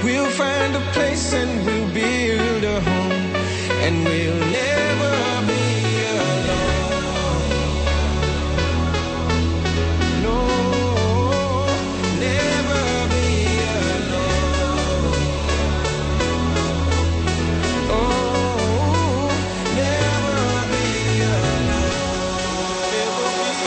We'll find a place and we'll build a home, and we'll never be alone. No, never be alone. Oh, never be alone. Never be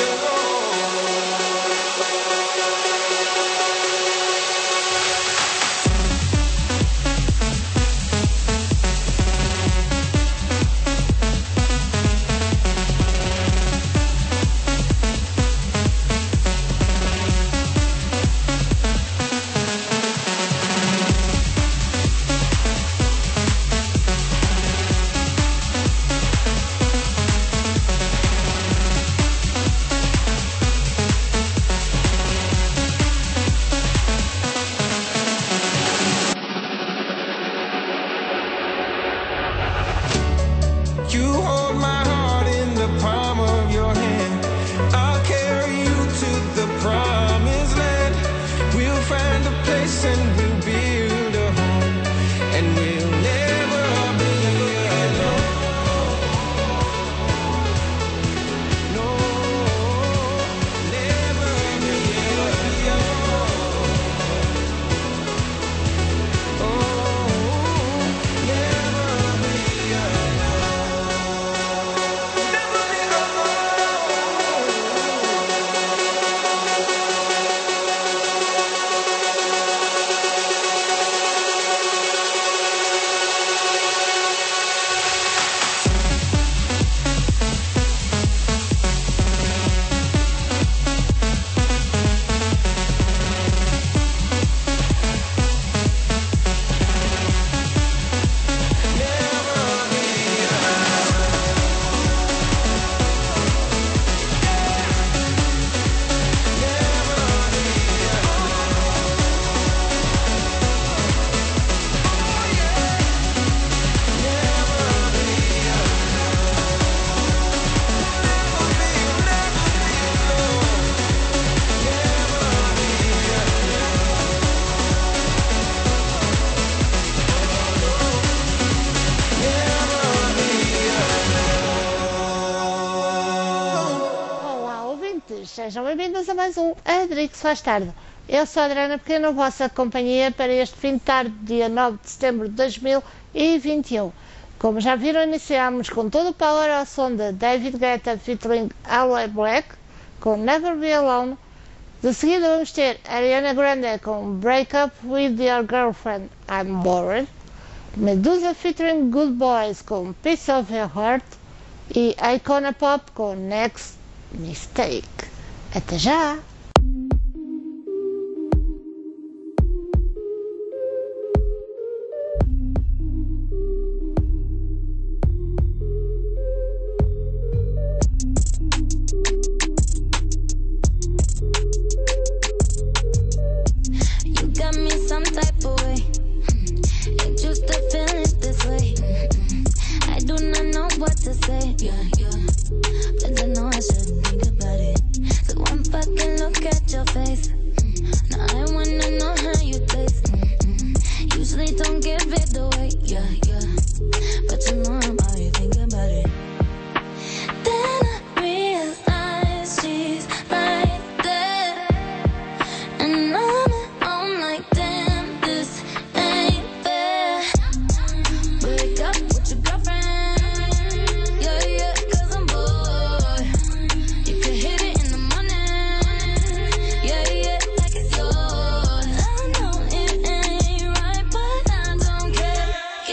You hold my heart in the palm of your hand. I'll carry you to the promised land. We'll find a place and we'll build a home, and we'll never be alone. No, never be alone. Oh, never be Olá, ouvintes, sejam bem-vindos a mais um Adric se faz tarde. Eu sou a Adriana Pequena, vossa companhia para este fim de tarde, dia 9 de setembro de 2021. Como já viram, iniciámos com todo o power ao som de David Guetta featuring Aloe Black, com Never Be Alone. De seguida vamos ter Ariana Grande com Break Up With Your Girlfriend, I'm Bored. Medusa featuring Good Boys com Piece of Your Heart. E Icona Pop com Next Mistake. Até já! You got me some type of way. Ain't used to feeling this way. I do not know what to say. But I know I should think about it. So one fucking look at your face. Now I wanna know how you taste. Usually don't give it away. But you know I'm already thinking about it. Then I realize she's right there, and I'm at home like, damn, this ain't fair. Break up with your girlfriend, yeah, 'cause I'm bored. You can hit it in the morning, yeah, like it's yours. I know it ain't right, but I don't care.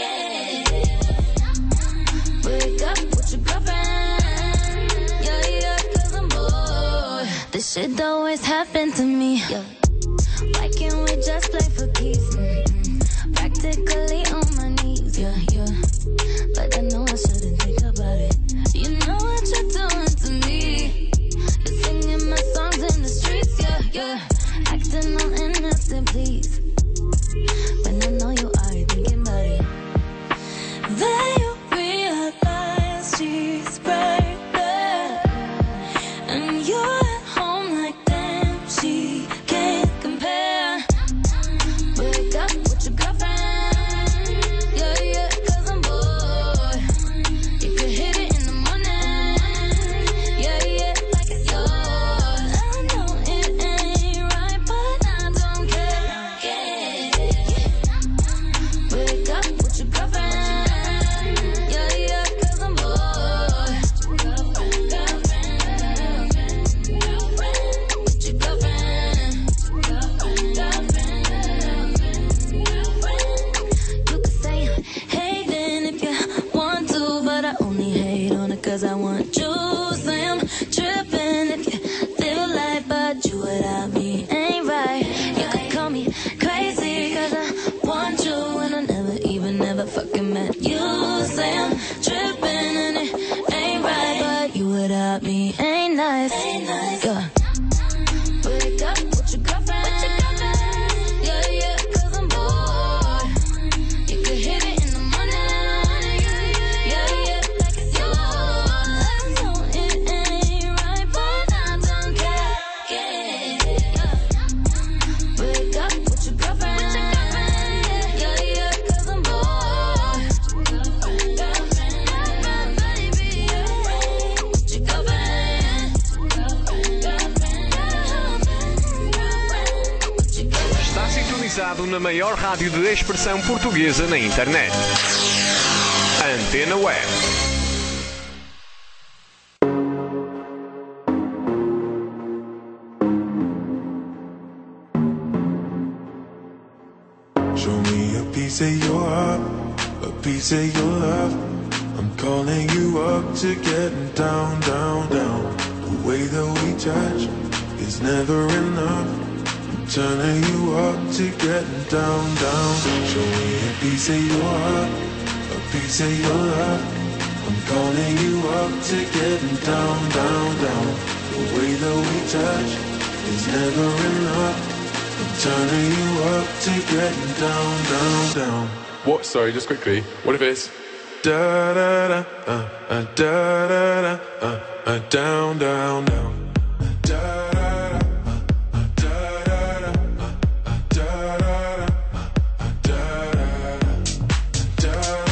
Break up with your girlfriend, yeah, 'cause I'm bored. This shit always happen to me. Why can't we just play for keeps? Practically on my knees, but I know I shouldn't think about it. You know what you're doing to me. You're singing my songs in the streets, acting all innocent, please. When I know you are thinking about it. Then you realize she's right there, and you're at home like, damn, she came me crazy, cause I want you and I never even ever fucking met you. Say I'm tripping and it ain't right, but you without me ain't nice. Yeah. Wake up with your girlfriend. Yeah, yeah, cause I'm bored. You could hit it in the morning. Yeah, yeah, like it's yours. I know it ain't right, but I don't care. Yeah. Wake up with your girlfriend. Yeah, yeah, cause I'm bored. Girlfriend, baby, yeah. With your girlfriend. Está sintonizado na maior rádio de expressão portuguesa na internet. Antena Web. Show me a piece of your heart, a piece of your love. I'm calling you up to getting down, down, down. The way that we touch is never enough. I'm turning you up to getting down, down. Show me a piece of your heart, a piece of your love. I'm calling you up to getting down, down, down. The way that we touch is never enough. I'm turning you up to getting down, down, down. What? Sorry, just quickly. What if it's Da da da, da da da, down, down, down. Da da da, da da da, da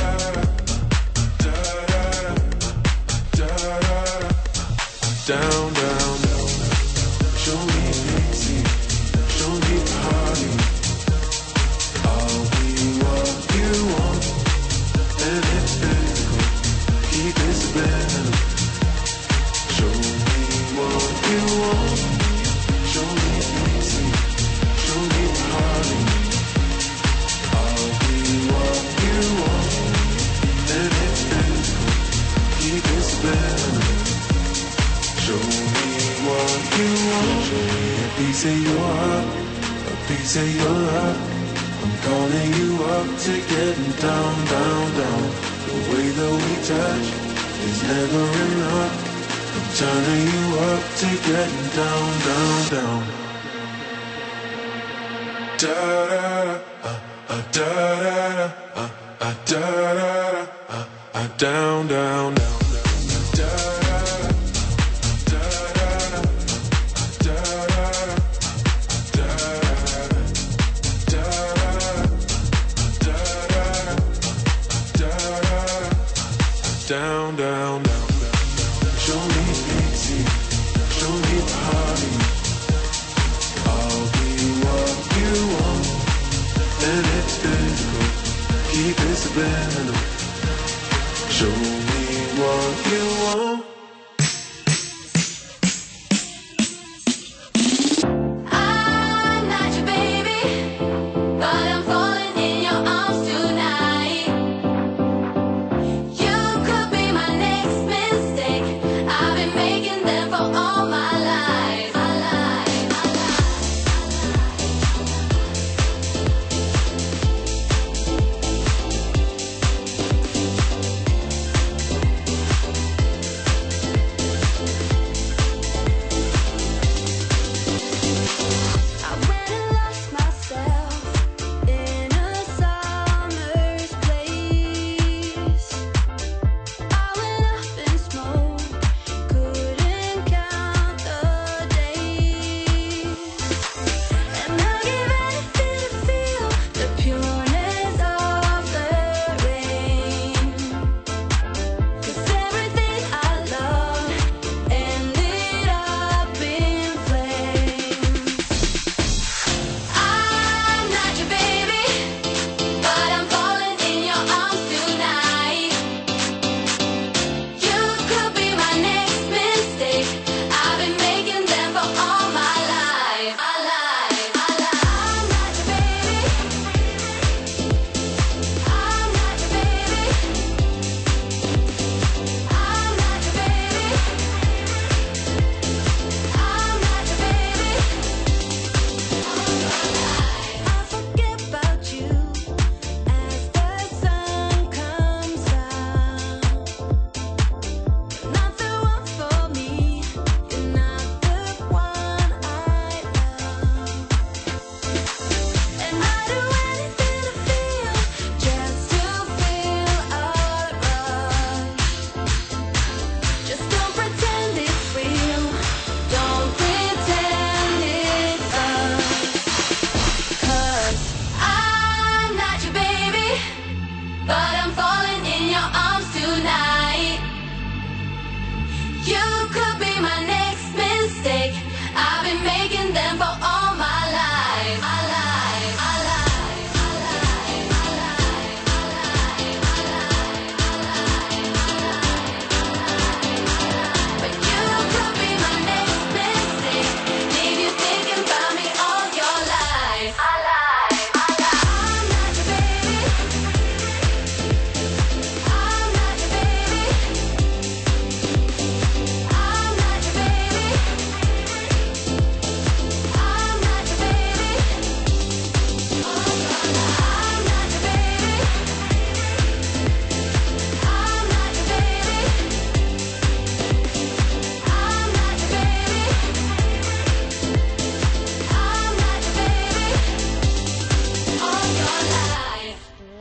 da da, down, down, down. Show me pixie, show me party. I'll be what you want, and it's physical. Keep it subliminal. Show me what you want. Show me pixie, show me party. I'll be what you want, and it's physical. Keep it subliminal. Show me what you want. Show me a piece of your heart, a piece of your love. I'm calling you up to getting down, down, down. The way that we touch is never enough. I'm turning you up to getting down, down, down. Da da da, da da da, da da da, down, down, down. Da down, down, down. Show me pixie, show me party. I'll be what you want, and it's physical. Keep it subliminal. Show me what you want. I'm not your baby, but I'm falling in your arms tonight. You could be my next mistake. I've been making them for all my life.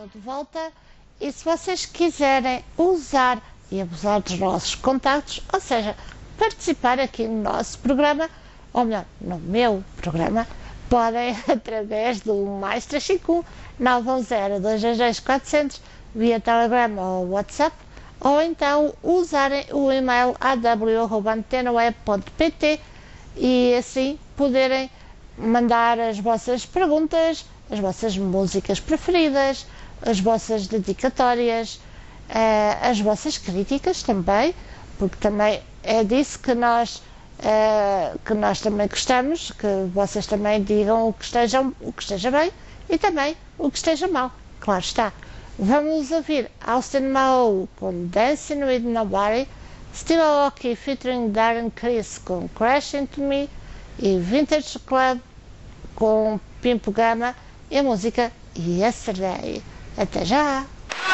estou de volta e se vocês quiserem usar e abusar dos nossos contactos, ou seja, participar aqui no nosso programa, ou melhor, no meu programa, podem através do mais 351 910 222 400 via Telegram ou WhatsApp, ou então usarem o e-mail aw@antenaweb.pt e assim poderem mandar as vossas perguntas, as vossas músicas preferidas, as vossas dedicatórias, as vossas críticas também, porque também é disso que nós também gostamos, que vocês também digam o que esteja bem e também o que esteja mal, claro está. Vamos ouvir Austin Mahou com Dancing with Nobody, Steve Aoki featuring Darren Criss com Crash Into Me e Vintage Club com Pimpo Gama e a música Yesterday. Até já!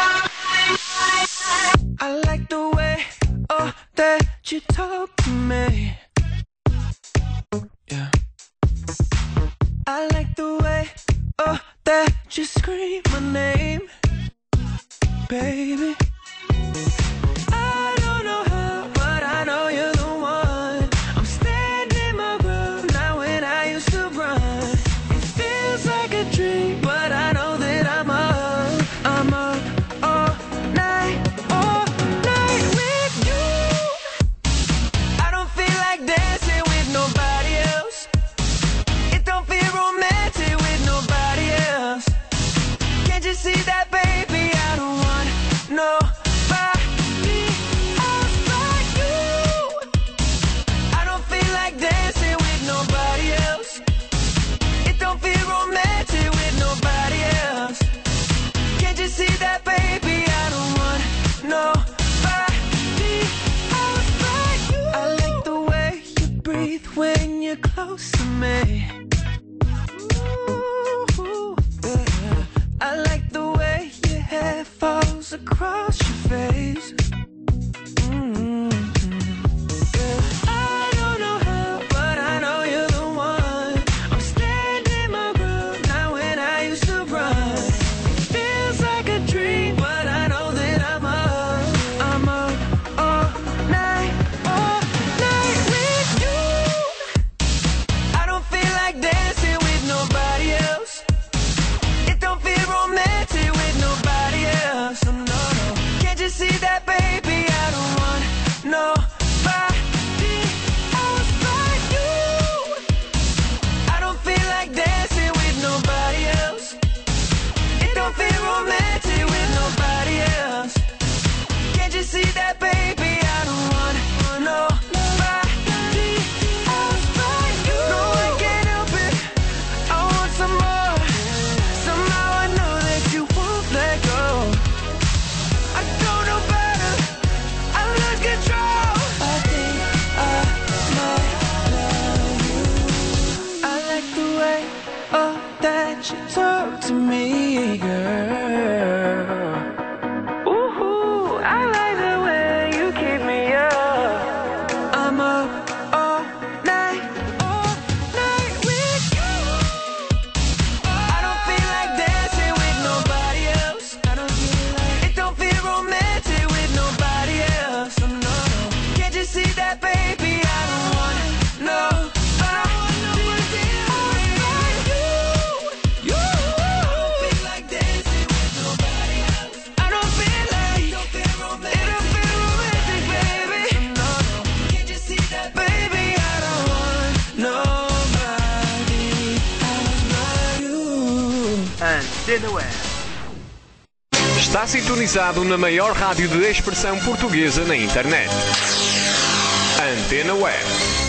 I like the way, oh, that you talk to me. Yeah. I like the way, oh, that you scream my name, baby. I don't know how, but I know you're the one. I'm standing my ground now when I used to run. It feels like a dream, but I know that I'm up all night with you. I don't feel like dancing with nobody else. It don't feel romantic with nobody else. Can't you see that, baby? I don't want nobody else but you. I don't feel like dancing with nobody else. It don't feel romantic with nobody else. Can't you see that, baby? I don't want nobody else but you. I like the way you breathe when you're close to me. Ooh, yeah. I like the way your hair falls across your face. Yeah. I don't know how, but I know you're the one. I'm standing my ground now when I used to run. It feels like a dream, but I know that I'm up all night with you. I don't feel like dancing with nobody else. It don't feel romantic with nobody else. No, no. Can't you see that, baby? I don't want nobody else but you. I don't feel like dancing with nobody else. It don't feel romantic with nobody else. Can't you see that, baby? I don't want nobody else but you. No, I can't help it. I want some more. Somehow I know that you won't let go. I don't know better. I lose control. I think I might love you. I like the way, oh, that you talk to me, girl. Ooh, I like the way you keep me up. I'm up all night with you. I don't feel like dancing with nobody else. It don't feel romantic with nobody else. No, no. Can't you see that, baby? I don't want nobody else but you. I don't feel like dancing with nobody else. I don't feel like it don't feel romantic, baby. No, no. Can't you see that, baby? I don't want nobody else but you. Antena Web. Está sintonizado na maior rádio de expressão portuguesa na internet. Antena Web.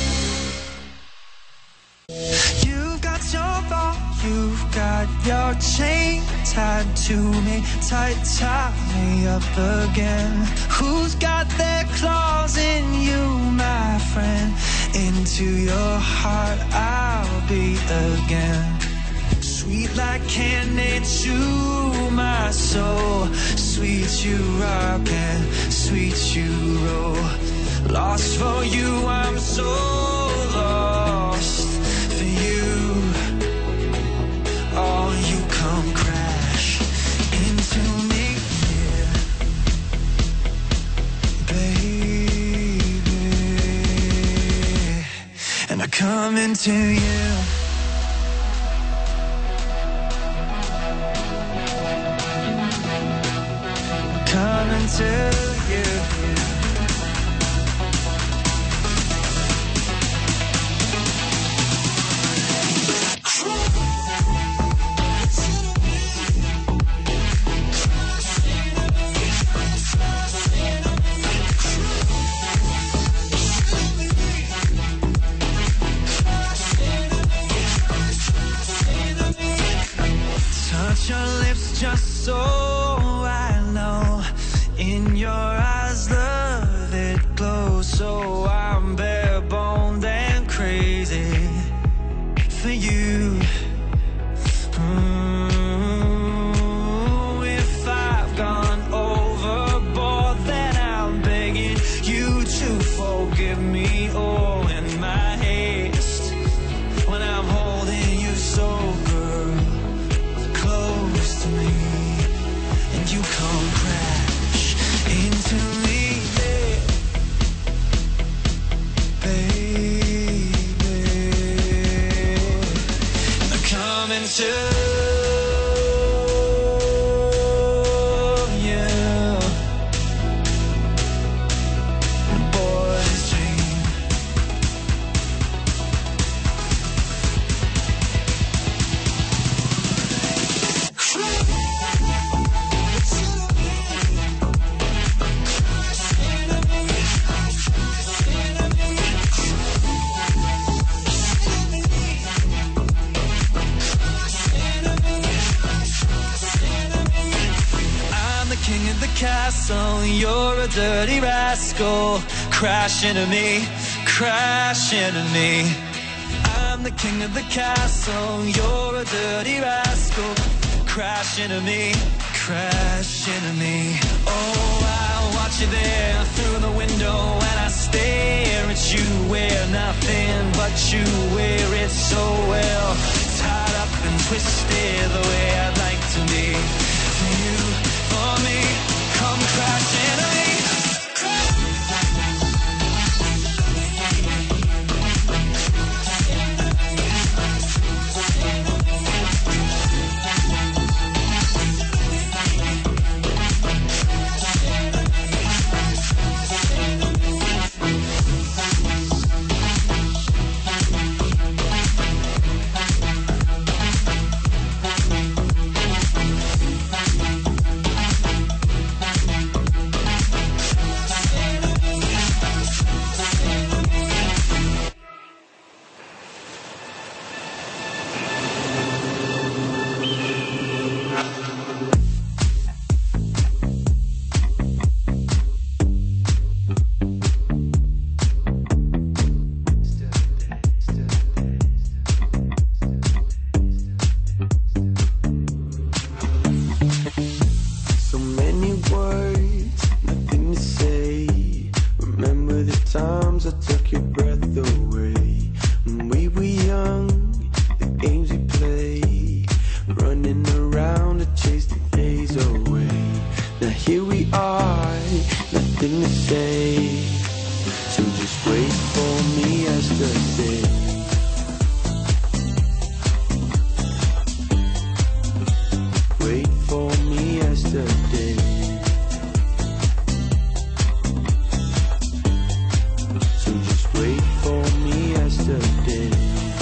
You've got your ball, you've got your chain tied to me, tie me up again. Who's got their claws in you, my friend? Into your heart I'll be again. Sweet like candy to my soul, sweet you rock and sweet you roll. Lost for you, I'm so lost for you. Oh, you come crash into coming to you. Coming to you. Touch your lips just so I know. In your eyes, love it glows. So I'm bare boned and crazy for you. If I've gone overboard, then I'm begging you to forgive me. Oh, in my haste, when I'm holding you so, girl, close to me, and you come crash into me, baby. I'm coming to you, boy's dream. I'm the king of the castle, you're a dirty rascal. Crash into me, crash into me. I'm the king of the castle, you're a dirty rascal. Crash into me, crash into me. Oh, I watch you there through the window, and I stare at you where nothing but you wear it so well. Tied up and twisted the way I'd like to be. For you, for me, come crash into me. So many words, nothing to say. Remember the times I took your breath away. When we were young, the games we played, running around to chase the days away. Now here we are, nothing to say. So just wait for me yesterday. Wait for me yesterday. So just wait for me yesterday.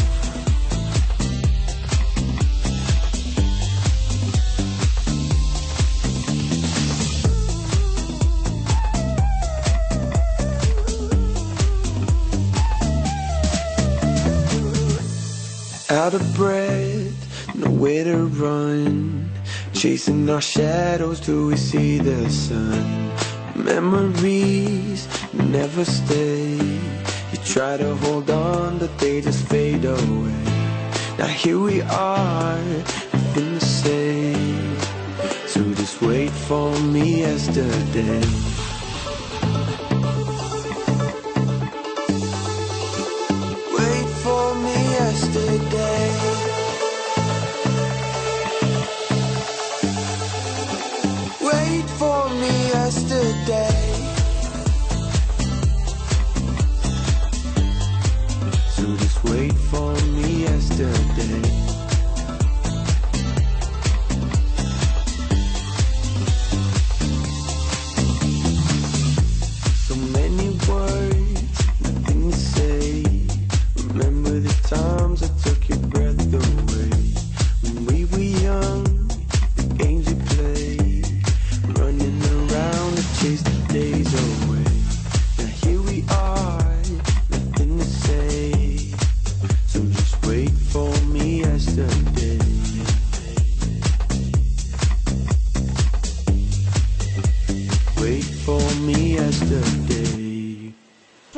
Out of breath, nowhere to run, chasing our shadows till we see the sun. Memories never stay. You try to hold on, but they just fade away. Now here we are, nothing to say. So just wait for me yesterday. Wait for me yesterday. Wait for me yesterday. So just wait.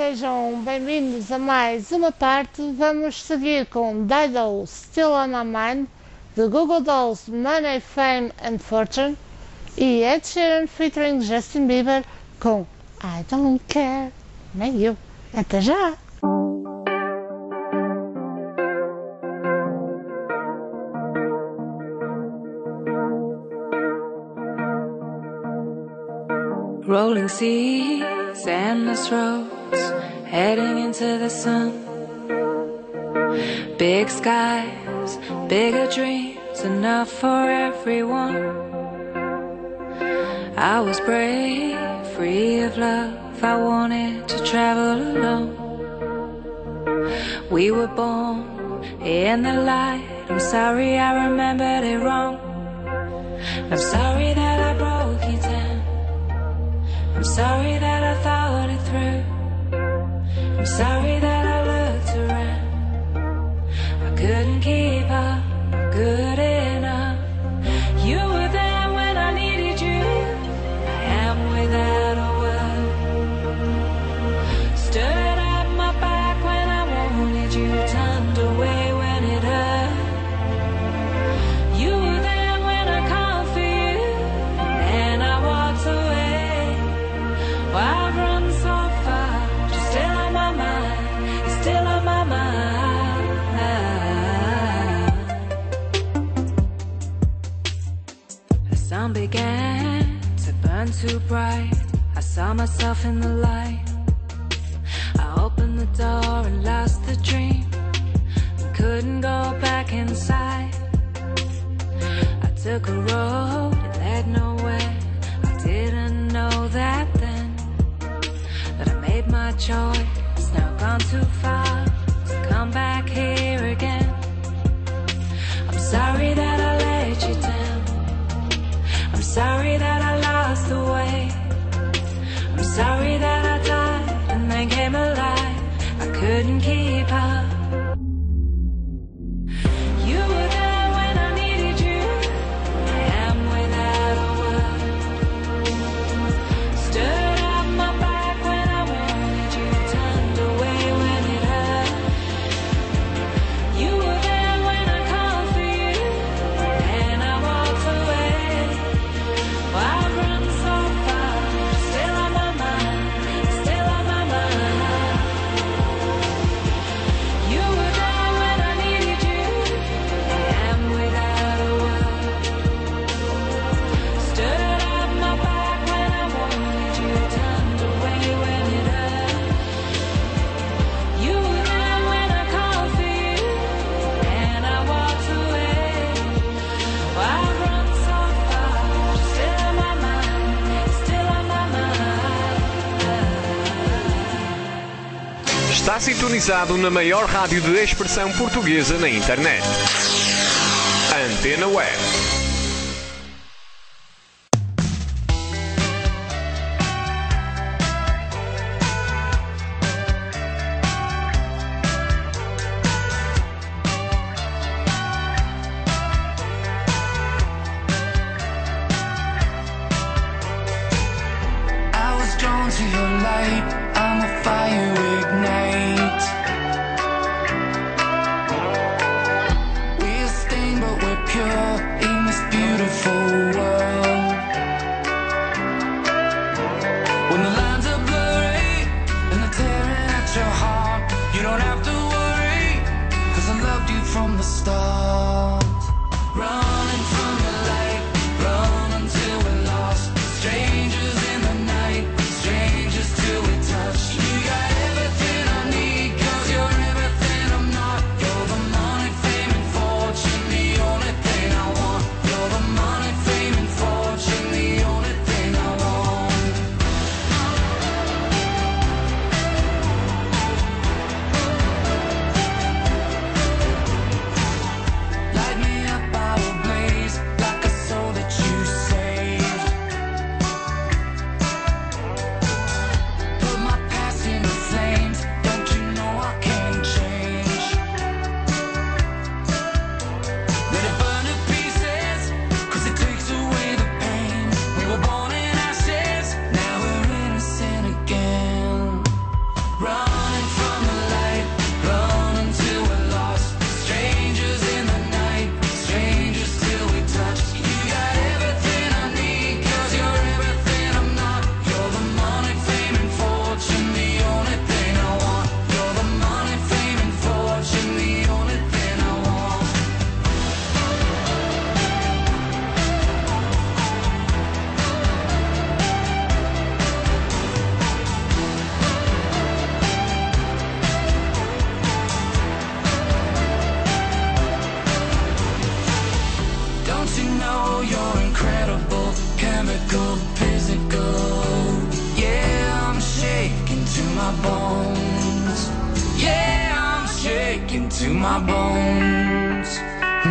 sejam bem-vindos a mais uma parte. Vamos seguir com Dido, Still on My Mind, de Google Dolls, Money, Fame and Fortune, e Ed Sheeran featuring Justin Bieber com I Don't Care. Nem eu. Até já! Rolling seas, endless roads, heading into the sun. Big skies, bigger dreams, enough for everyone. I was brave, free of love, I wanted to travel alone. We were born in the light, I'm sorry I remembered it wrong. I'm sorry that I broke you down, I'm sorry that I thought it through. I'm sorry that I looked around, I couldn't keep up, good enough. You were there when I needed you, I am without a word. Stood at my back when I wanted you, turned away when it hurt. You were there when I called for you, and I walked away. I've run so far, you're still on my mind, you're still on my mind. The sun began to burn too bright, I saw myself in the light. I opened the door and lost the dream, and couldn't go back inside. I took a road that led nowhere, I didn't know that then. But I made my choice, now gone too far to come back here again. I'm sorry that I let you down, I'm sorry that I lost the way. I'm sorry that I died and then came alive, I couldn't keep up. You were there when I needed you, I am without a word. Stood at my back when I wanted you, turned away when it hurt. You were there when I called for you, and I walked away. I've run so far, still on my mind, still on my mind. You were there when I needed you, I am without a word. Stood at my back when I wanted you, turned away when it hurt. You were there when I called for you, and I walked away. I've run so far, still on my mind, still on my mind. Está sintonizado na maior rádio de expressão portuguesa na internet. Antena Web. I was drawn to your light, I'm a fire ignite. We're stained but we're pure in this beautiful world. When the lines are blurry and they're tearing at your heart, you don't have to worry, 'cause I loved you from the start. Running from the light, run until we're lost. Strangers in the night, strangers till we touch. You got everything know you're incredible, chemical, physical. Yeah, I'm shaking to my bones. Yeah, I'm shaking to my bones.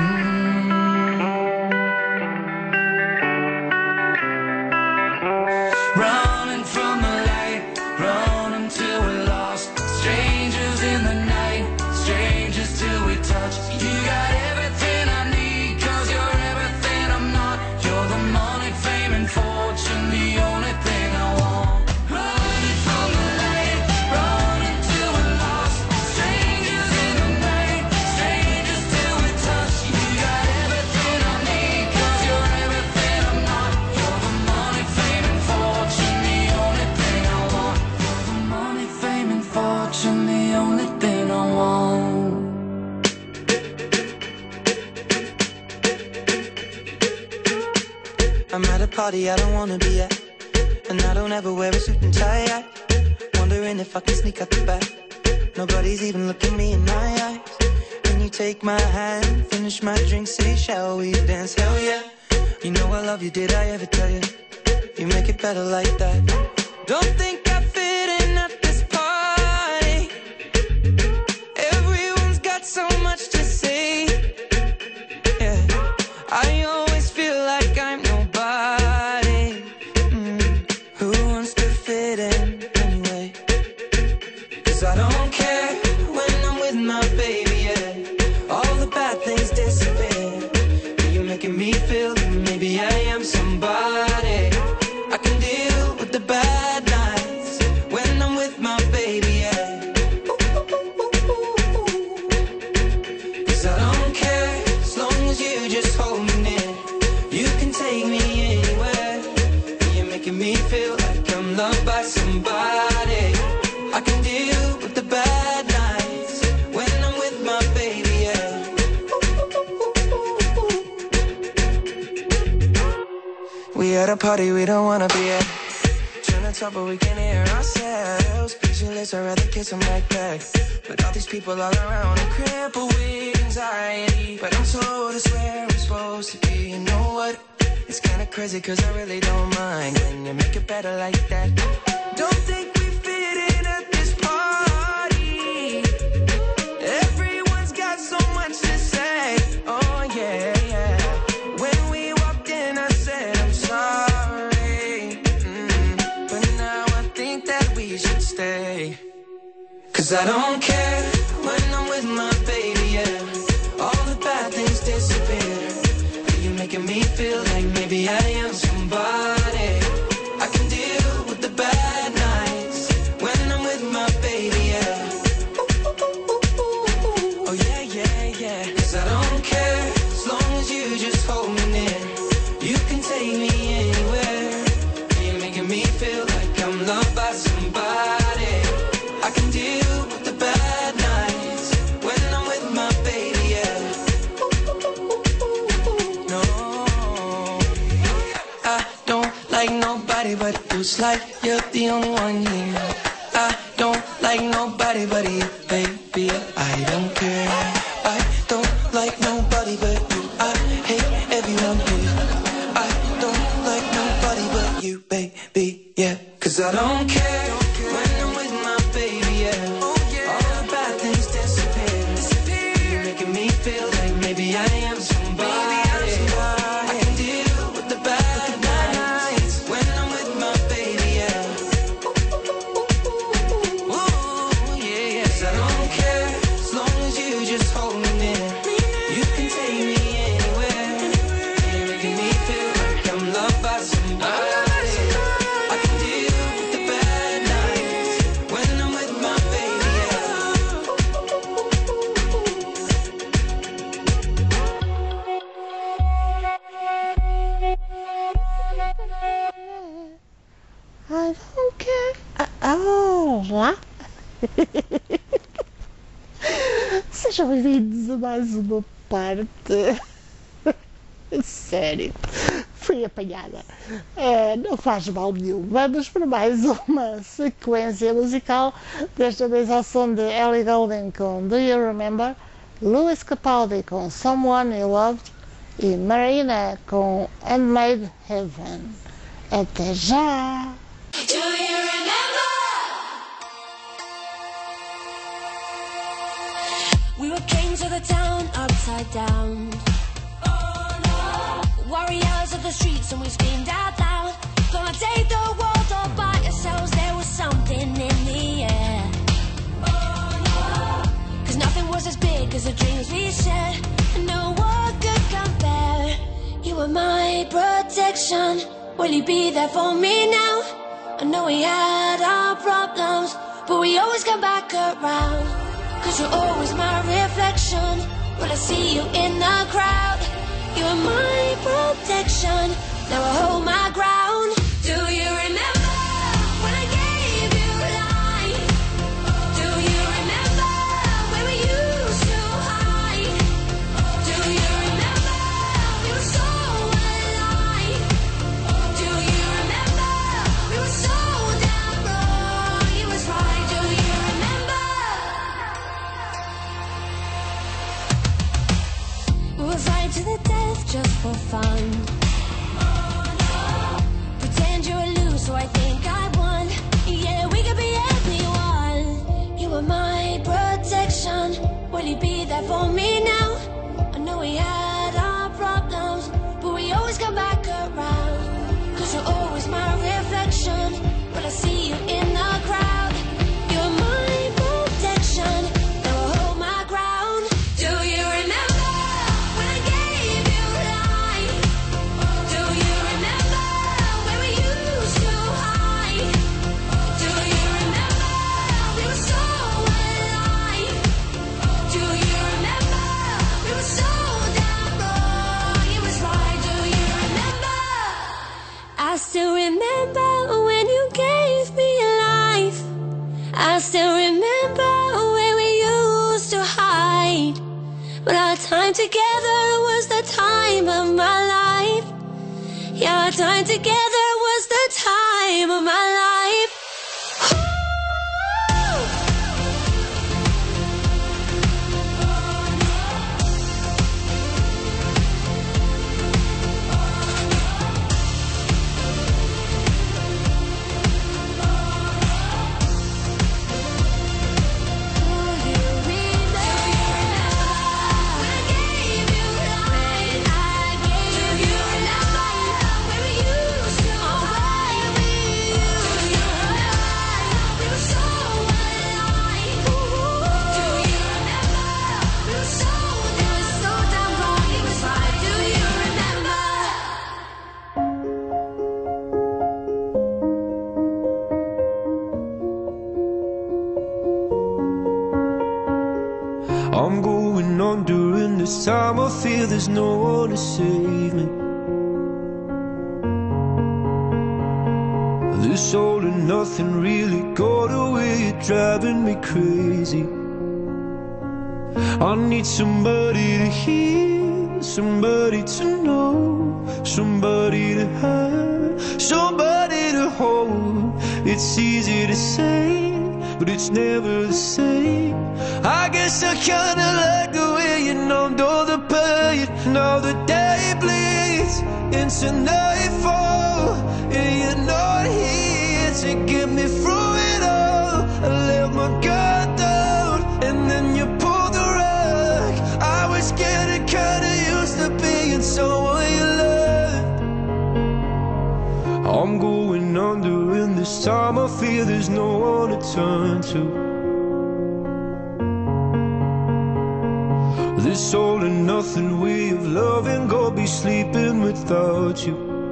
Running from the light, running till we're lost. Strangers in the night, strangers till we touch. You got everything I need, cause you're everything I'm not. You're the money, fame and fortune, the only thing I want. Running from the light, running till we're lost. Strangers in the night, strangers till we touch. You got everything I need, cause you're everything I'm not. You're the money, fame and fortune, the only thing I want. You're the money, fame and fortune, the only thing I want. I'm at a party I don't wanna be at, and I don't ever wear a suit and tie. Wondering if I can sneak out the back. Nobody's even looking me in my eyes. When you take my hand, finish my drink, say shall we dance? Hell yeah. You know I love you, did I ever tell you? You make it better like that. Don't think I fit in at this party. Everyone's got so much to say. Yeah, I always feel like I'm nobody. Who wants to fit in anyway? Cause I don't care when I'm with my baby, yeah. All the bad things disappear. You're making me feel that maybe I am somebody. I can deal with the bad nights when I'm with my baby, yeah. Cause I don't care as long as you just hold me near. You can take me anywhere. You're making me feel like I'm loved by somebody. I can deal with the bad nights when I'm with my baby, yeah. We at a party we don't wanna be at. Trying to talk but we can't hear ourselves. Pictureless, I'd rather kiss them right back. But all these people all around, I'm crippled with anxiety. But I'm told it's where I'm supposed to be. You know what? It's kinda crazy cause I really don't mind when you make it better like that. Don't think we fit in at this party. Everyone's got so much to say. Oh yeah, yeah. When we walked in I said I'm sorry. But now I think that we should stay. Cause I don't care when I'm with my baby, yeah. All the bad things disappear. You're making me feel like maybe I am somebody. I can deal with the bad nights when I'm with my baby, yeah. Oh yeah, yeah, yeah. Cause I don't care as long as you just hold me near. You can take me anywhere. You're making me feel like I'm loved by somebody. I can deal with the bad nights when I'm with my baby, yeah. No, I don't like nobody but you. It's like you're the only one here. I don't like nobody but you, baby. I don't care. I don't like nobody but you. I hate everyone here. I don't like nobody but you, baby, yeah. Cause I don't care when I'm with my baby, yeah. All the bad things disappear. You're making me feel like maybe I am somebody. I can deal with the bad nights when I'm with my baby, yeah. Ooh, yeah, yeah. 'Cause I don't care as long as you just hold me near. You can take me anywhere. You're making me feel like I'm loved by somebody. I can deal with the bad nights when I'm with my baby, yeah. I don't care. Oh, lá. Sejam bem-vindos a mais uma parte. Sério, fui apanhada. Não faz mal nenhum. Vamos para mais uma sequência musical. Desta vez ao som de Ellie Goulding com Do You Remember? Lewis Capaldi com Someone You Loved e Marina com Handmade Heaven. Até já! Do you remember? We were kings of the town, upside down. Oh no! Warriors of the streets, and we screamed out loud. Gonna take the world all by ourselves. There was something in the air. Oh no! 'Cause nothing was as big as the dreams we shared, and no one could compare. You were my protection. Will you be there for me now? I know we had our problems, but we always come back around. 'Cause you're always my reflection. Will I see you in the crowd? You're my protection. Now I hold my ground. Do you remember when I gave you life? Do you remember when we used to hide? Do you remember we were so alive? Do you remember we were so damn wrong? It was right. Do you remember? We were fighting to the death just for fun. Pretend you were loose, so I think I won. Yeah, we could be anyone. You were my protection. Will you be there for me now? I know we had our problems, but we always come back around. 'Cause you're always my reflection. Will I see you in the crowd? You're my protection. Now I hold my ground. Do you remember when I gave you life? Do you remember when we used to hide? Do you remember we were so alive? Do you remember we were so damn wrong? It was right. Do you remember? I still remember when you gave me life. I still remember when we used to hide. But our time together was the time of my life. Yeah, our time together was the time of my life. I'm going on during this time. I feel there's no one to save me. This all and nothing really got away. You're driving me crazy. I need somebody to hear, somebody to know, somebody to have, somebody to hold. It's easy to say, but it's never the same. I guess I kinda like the way you numbed all the pain. Now the day bleeds into nightfall, and you're not here to get me through it all. I let my guard down, and then you pulled the rug. I was getting kinda used to being someone you loved. I'm going under, and this time I feel there's no one to turn to. This all and nothing way of loving, go be sleeping without you.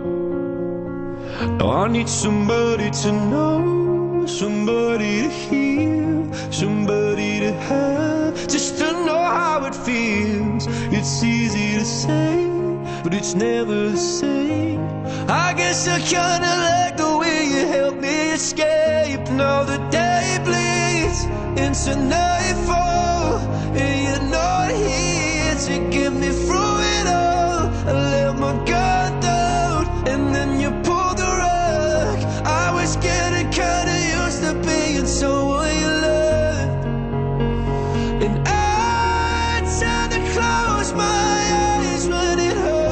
Now I need somebody to know, somebody to hear, somebody to have, just to know how it feels. It's easy to say, but it's never the same. I guess I kinda like the way you help me escape. Now the day bleeds into nightfall, and you're not here to get me through it all. I let my guard down, and then you pulled the rug. I was getting kinda used to being someone you loved. And I tried to close my eyes when it hurt.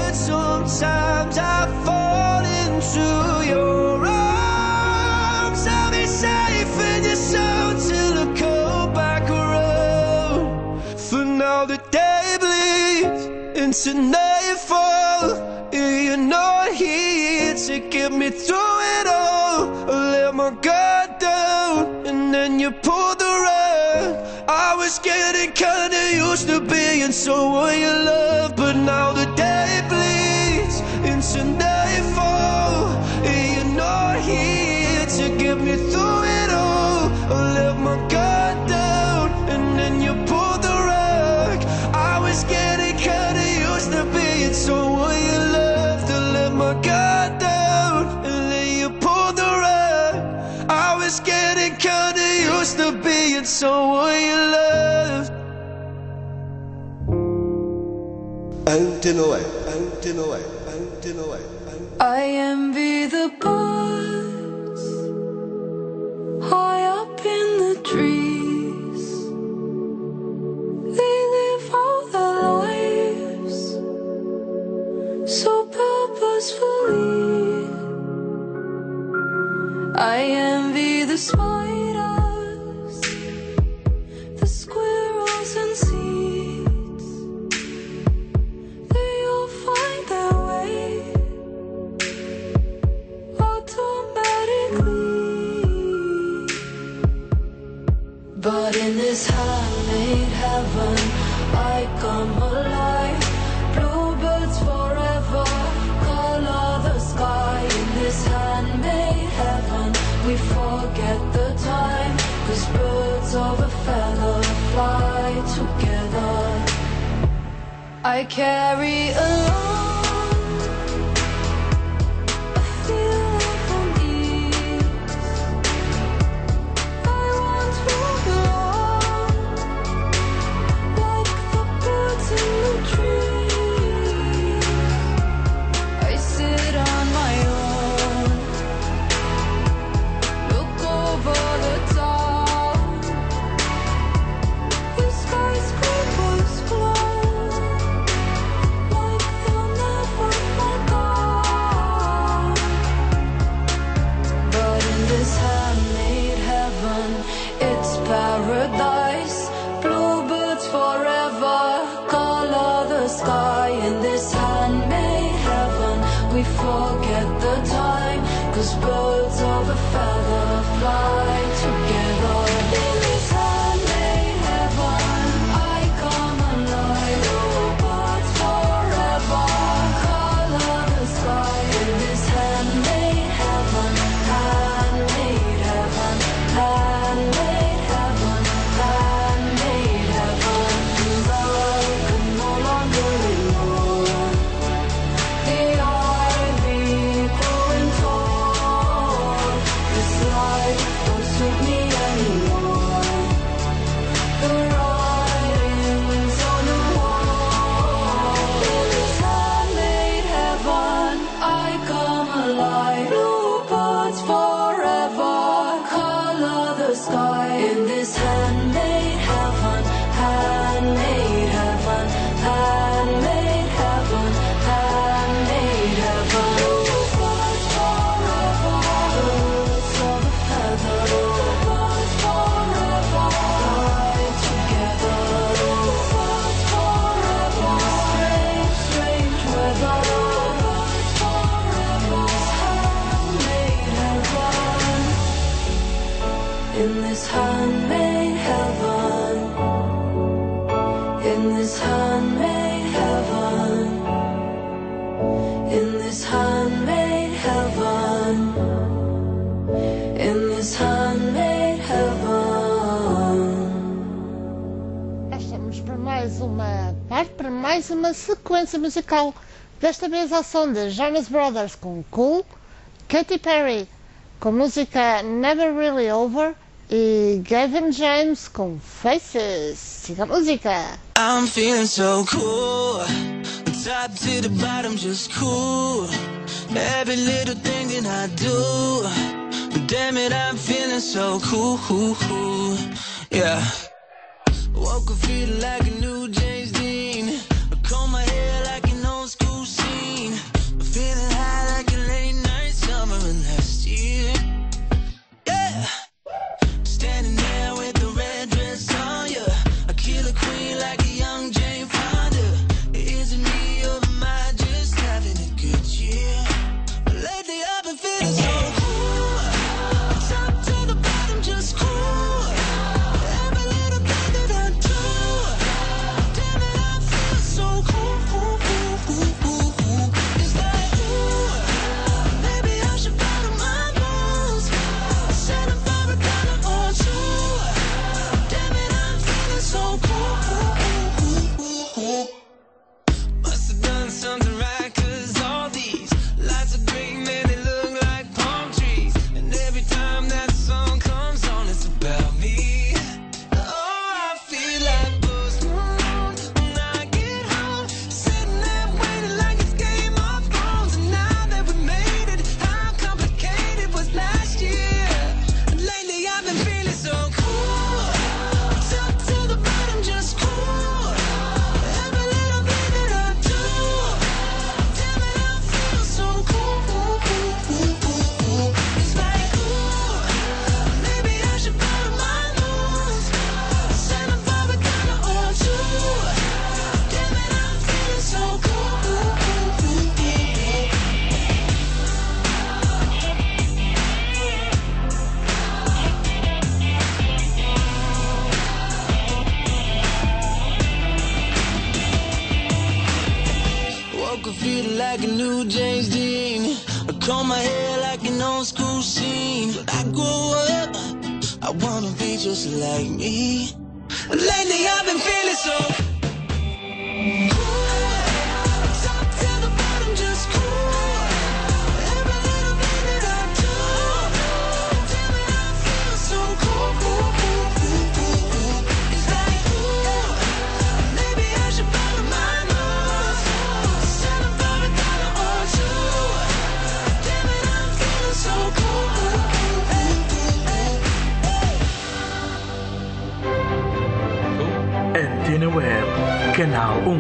into nightfall. You're not here to get me through it all. I let my guard down and then you pulled the rug. I was getting kinda used to being someone you love, but now the day bleeds into nightfall. You're not here to get me through it all. I let my guard down and then you pulled the rug. I was getting kinda used to being someone you loved. I let my guard down and then you pulled the rug. I was getting kinda used to being someone you loved. I envy the birds high up in the trees. They live all their lives so purposefully. I envy the spiders, the squirrels and seeds. They all find their way automatically. But in this handmade heaven, I come alive. Bluebirds forever, color the sky. In this handmade heaven, we forget the time, 'cause birds of a feather fly together. I carry along a feeling from ease. I want to belong, like the birds in the trees. I sit on my own, look over the top. The skyscrapers glow like they'll never let go. But in this handmade heaven, it's paradise. Bluebirds forever, color the sky. In this handmade heaven, we forget the time, 'cause birds of a feather fly together. In this handmade heaven, I come alive. Bluebirds forever, color the sky. In this handmade heaven, handmade heaven, handmade heaven, handmade heaven. Love can no longer ignore the ivy growing tall. This life don't suit me anymore. The writing's on the wall. In this handmade heaven, I come alive. Bluebirds forever, color the sky. In this handmade heaven, handmade heaven, handmade heaven, handmade heaven. Bluebirds forever, birds of a feather. Bluebirds forever, fly together. Bluebirds forever, strange, strange weather. Bluebirds forever, handmade heaven. In this handmade heaven, in this handmade heaven, in this handmade heaven, in this handmade heaven. Já estamos para mais uma parte, para mais uma sequência musical. Desta vez ao som de Jonas Brothers com Cool, Katy Perry com música Never Really Over e Gavin James com Faces. Siga a música. I'm feeling so cool, top to the bottom, just cool. Every little thing that I do, damn it, I'm feeling so cool. Yeah. Woke up feeling like a new James Dean. I comb my hair like an old school scene. Feeling high like a late night summer of last year. Yeah. Standing there with the red dress on, yeah. I kill a queen like a young Jane Fonda. Is it me 16. I comb my hair like an old school scene. When I grow up, I wanna be just like me. Lately I've been feeling so cool. Top to the bottom, just cool. Every little bit that I do, damn it, I feel so cool, cool, cool, cool, cool, cool. It's like, ooh, maybe I should follow my nose. Selling for $1 or two. Damn it, I'm feeling so cool, cool, cool, cool, cool. Antena Web, Canal 1.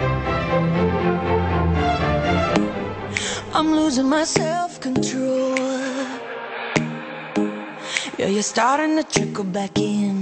I'm losing my self-control. Yeah, you're starting to trickle back in,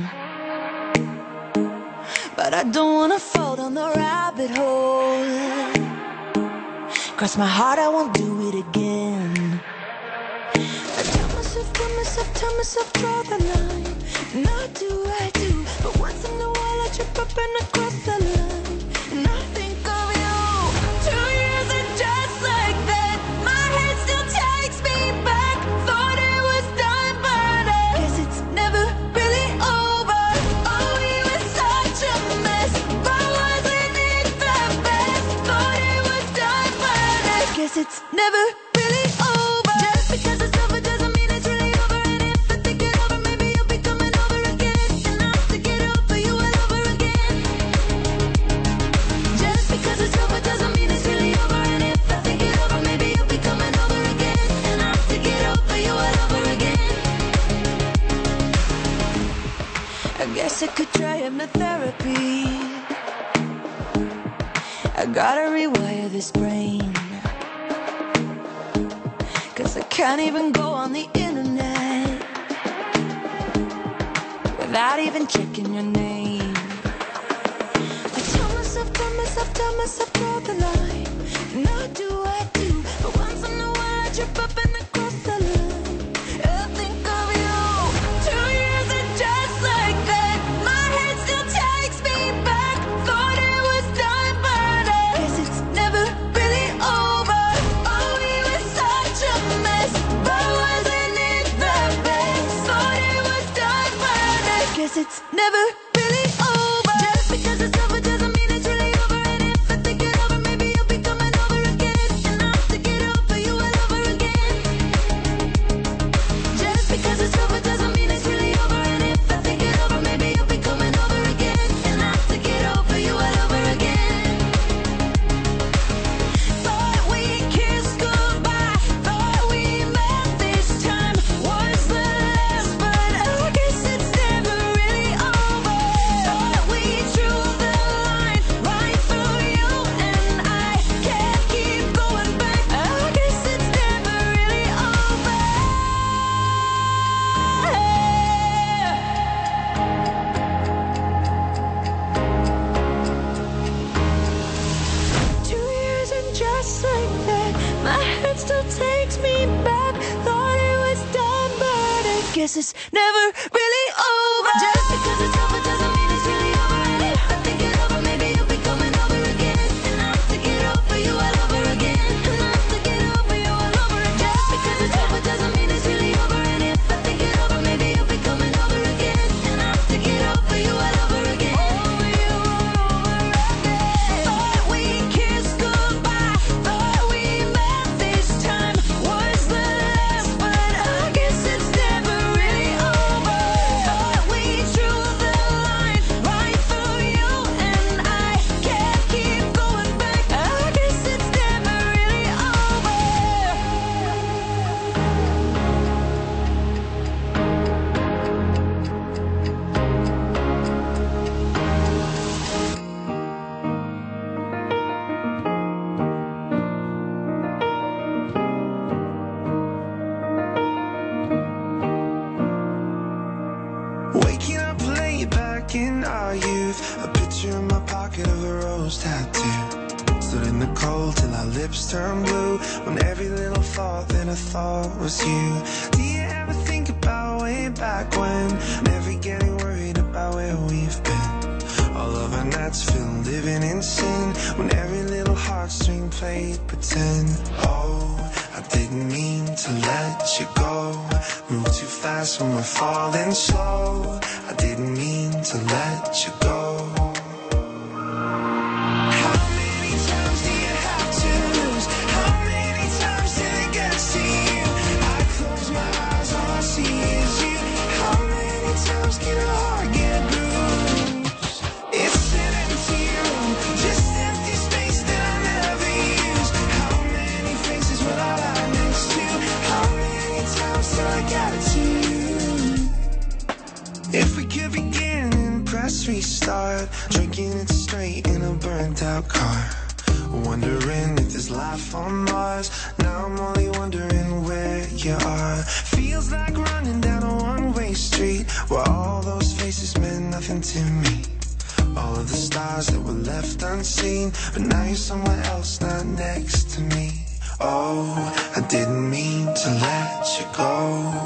but I don't wanna fall down the rabbit hole. Cross my heart, I won't do it again. I tell myself, draw the line. And I do, but once in a while I trip up and I cross the line. And I think of you. 2 years and just like that, my head still takes me back. Thought it was done, but I guess it's never really over. Oh, we were such a mess, but wasn't it the best? Thought it was done, but I guess it's never really over. Just because it's over doesn't mean it's really over. And if I think it over, maybe you'll be coming over again. And I'll have to get over you all over again. Just because it's over doesn't mean it's really over. And if I think it over, maybe you'll be coming over again. And I'll have to get over you all over again. I guess I could try hypnotherapy. I gotta rewire this brain, 'cause I can't even go on the internet without even checking your name. I tell myself, draw the line. And I do, but once in a while I trip up and I cross the line. I think of you. 2 years and just like that, my head still takes me back. Thought it was done, but I guess it's never really over. Oh, we were such a mess, but wasn't it the best? Thought it was done, but I guess it's never really over. Just because it's over doesn't mean it's really over. And if I think it over, maybe you'll be coming over again. And I'll have to get over you all over again. Just because it's over doesn't mean it's really over. And if I think it over, maybe you'll be coming over again. And I'll have to get over you all over again. Thought we kissed goodbye, thought we met this time was the last, but I guess it's never really over. Thought we drew the line right through you, and I can't keep going back. I guess it's never really over. 2 years and just like that, my head still takes me back. Thought it was done, but I guess it's never really over. Just because it's over doesn't mean it's really over. And if I think it over, maybe you'll be coming over again. And I'll have to get over you all over again. And I'll have to get over you all over again. Just because it's over doesn't mean it's really over. And if I think it over, maybe you'll be coming over again. And I'll have to get over you all over again. Over you all over again. Thought we kissed goodbye, thought we met this time was the last, but I guess it's never really over. Thought we drew the line right through you, and I can't keep going back. I guess it's never really over. Waking up late back in our youth, a picture in my pocket of a rose tattoo. Stood in the cold till our lips turned blue, when every little thought that I thought was you. Do you ever think about way back when, never getting worried about where we've been? All of our nights nights filled living in sin, when every little heartstring played pretend. Oh, I didn't mean to let you go. Move too fast when we're falling slow. I didn't mean to let you go. How many times do you have to lose? How many times till it gets to you? I close my eyes, all I see is you. How many times can a heart get bruised? It's an empty room, just empty space that I never use. How many faces will I lie next to? How many times till I get to you? If we could begin and press restart, drinking it straight in a burnt out car, wondering if there's life on Mars. Now I'm only wondering where you are. Feels like running down a one-way street, where all those faces meant nothing to me. All of the stars that were left unseen, but now you're somewhere else, not next to me. Oh, I didn't mean to let you go.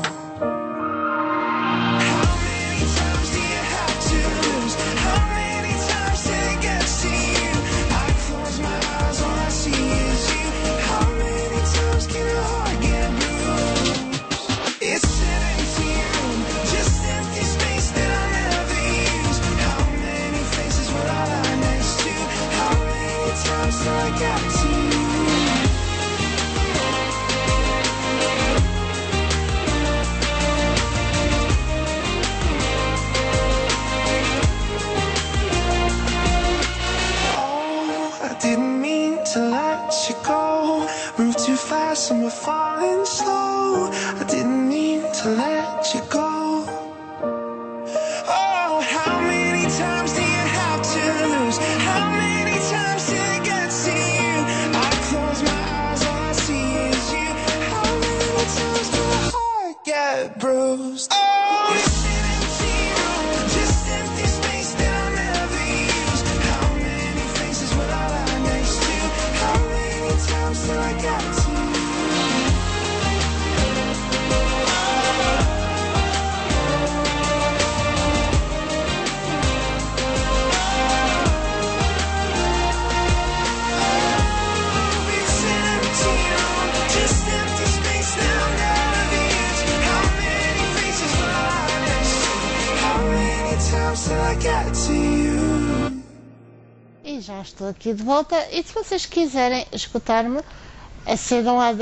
How many times do you have to lose? How many times till it gets to you? I close my eyes, all I see is you. How many times can a heart get bruised? It's an empty room, just empty space that I never use. How many faces will I lie next to? How many times till I get to you? Didn't mean to let you go. Move too fast and we're falling slow. I didn't mean to let you go. Oh, how many times do you have to lose? How many times till it gets to you? I close my eyes, all I see is you. How many times do my heart get bruised? Oh, it's an empty room, just empty space that I never use. How many faces will I lie next to? How many times till I get to you? It's an empty room, just empty space that I'll never use. How many faces will I lie next to? How many times till I get to you? E já estou aqui de volta. E se vocês quiserem escutar-me, acedam a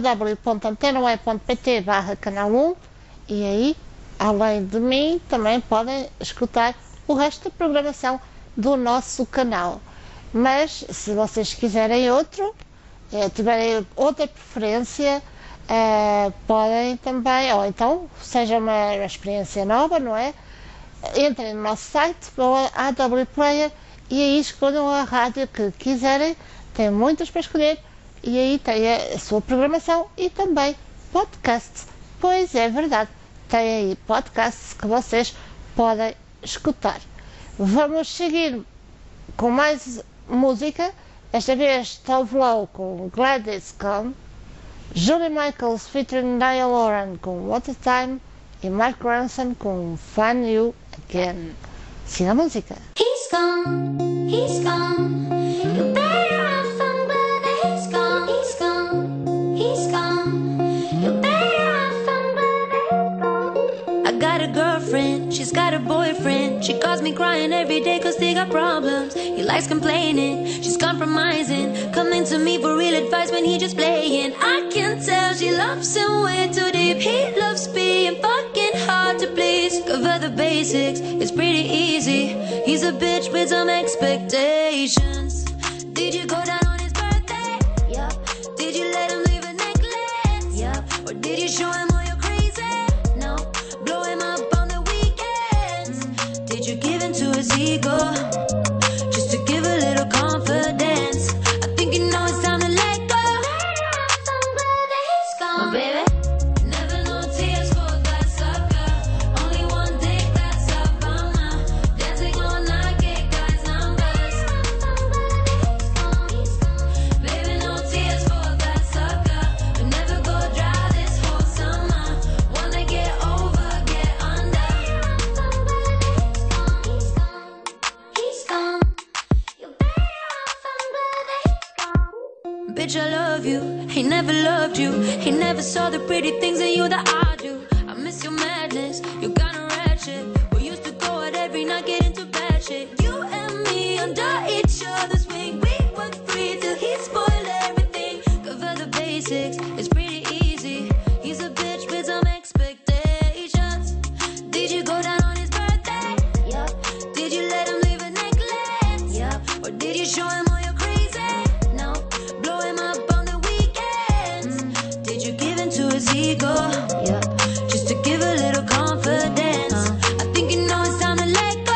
www.antenoe.pt/canal 1 e aí, além de mim, também podem escutar o resto da programação do nosso canal. Mas se vocês quiserem outro, tiverem outra preferência, podem também, ou então seja uma experiência nova, não é? Entrem no nosso site, vão a AW Player e aí escolham a rádio que quiserem. Tem muitas para escolher e aí tem a sua programação e também podcasts. Pois é verdade, tem aí podcasts que vocês podem escutar. Vamos seguir com mais música. Esta vez Tove Lo com Glad It's Gone, Julie Michaels featuring Niall Horan com What a Time e Mark Ronson com Find You Again. Siga a música. He's gone, he's gone. You better run from glad that he's gone. He's gone, he's gone. You better run from glad that he's gone. I got a girlfriend, she's got a boyfriend. She calls me crying every day cause they got problems. He likes complaining, she's compromising, coming to me for real advice when he just playing. I can tell she loves him way too deep. He loves being fucking hard to please. Cover the basics, it's pretty easy. He's a bitch with some expectations. Did you go down on his birthday? Yup. Did you let him leave a necklace? Yup. Or did you show him all you're crazy? No. Blow him up on the weekends? Did you give in to his ego? Just to give a little confidence. I think you know it's time to let go. I'm glad that he's gone, baby. Never no tears for that sucker. Only one dick, that's a bummer. Dancing all night, get guys numbers. Baby, no tears for that sucker. We never go dry this whole summer. Wanna get over, get under. He's gone, he's gone. never loved you. He never saw the pretty things in you that I do. I miss your madness, you kinda ratchet. We used to go out every night, get into bad shit. You and me under each other's wing. We were free till he spoiled everything. Cover the basics, it's pretty easy. He's a bitch with some expectations. Did you go down on his birthday? Yup. Did you let him leave a necklace? Yup. Or did you show him all your crazy? No. Blow him up on the weekends. Did you give in to his ego? Yup. Just to give a little confidence. I think you know it's time to let go.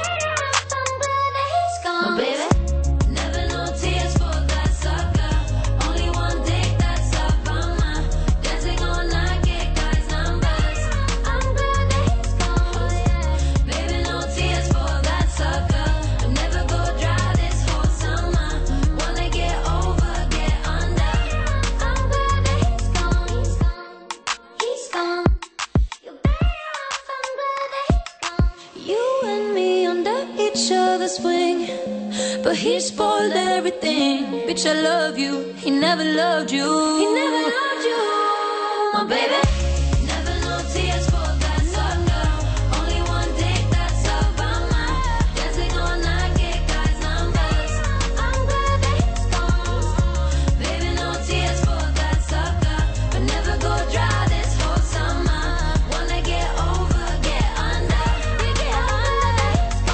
Oh, baby. Never no tears for that sucker. Only one dick, that's up on my. Dancing all night, get guys' numbers. I'm glad that he's gone. Baby, no tears for that sucker. I'll never go dry this whole summer. Wanna get over, get under. I'm glad that he's gone. He's gone. You're better off, I'm glad that he's gone. You and me under each other's wing. But he spoiled everything. Bitch, I love you. He never loved you. He never loved you. My baby. Never no tears for that sucker. Only one dick, that's up on my. Dancing all night, get guys' numbers. I'm glad that he's gone. Baby, no tears for that sucker. But never go dry this whole summer. Wanna get over, get under. We get under.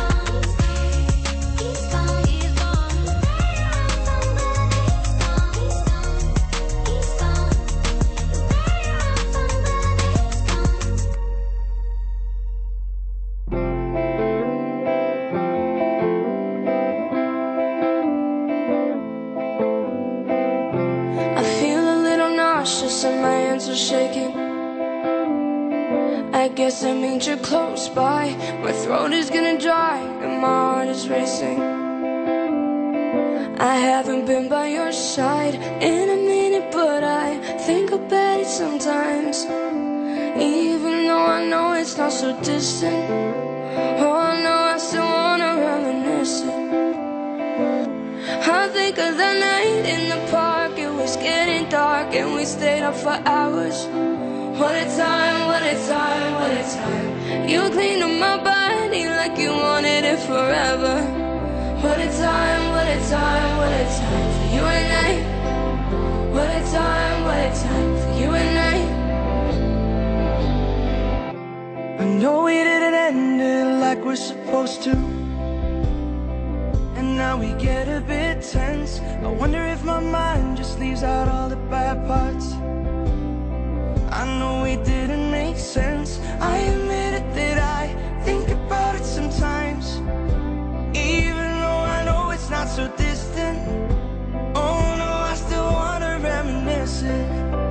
He's gone. He's gone. He's gone. He's gone. I feel a little nauseous and my hands are shaking. I guess that means you're close by. My throat is gonna dry and my heart is racing. I haven't been by your side in a minute, but I think about it sometimes. Even though I know it's not so distant. Oh no, I still wanna reminisce it. I think of the night in the park. It was getting dark and we stayed up for hours. What a time, what a time, what a time. You cleaned up my body like you wanted it forever. What a time, what a time, what a time for you and I. What a time for you and I. I know we didn't end it like we're supposed to. And now we get a bit tense. I wonder if my mind just leaves out all the bad parts. I know we didn't make sense. I admit it that I think about it sometimes. Even though I know it's not so distant. Oh no, I still wanna reminisce it.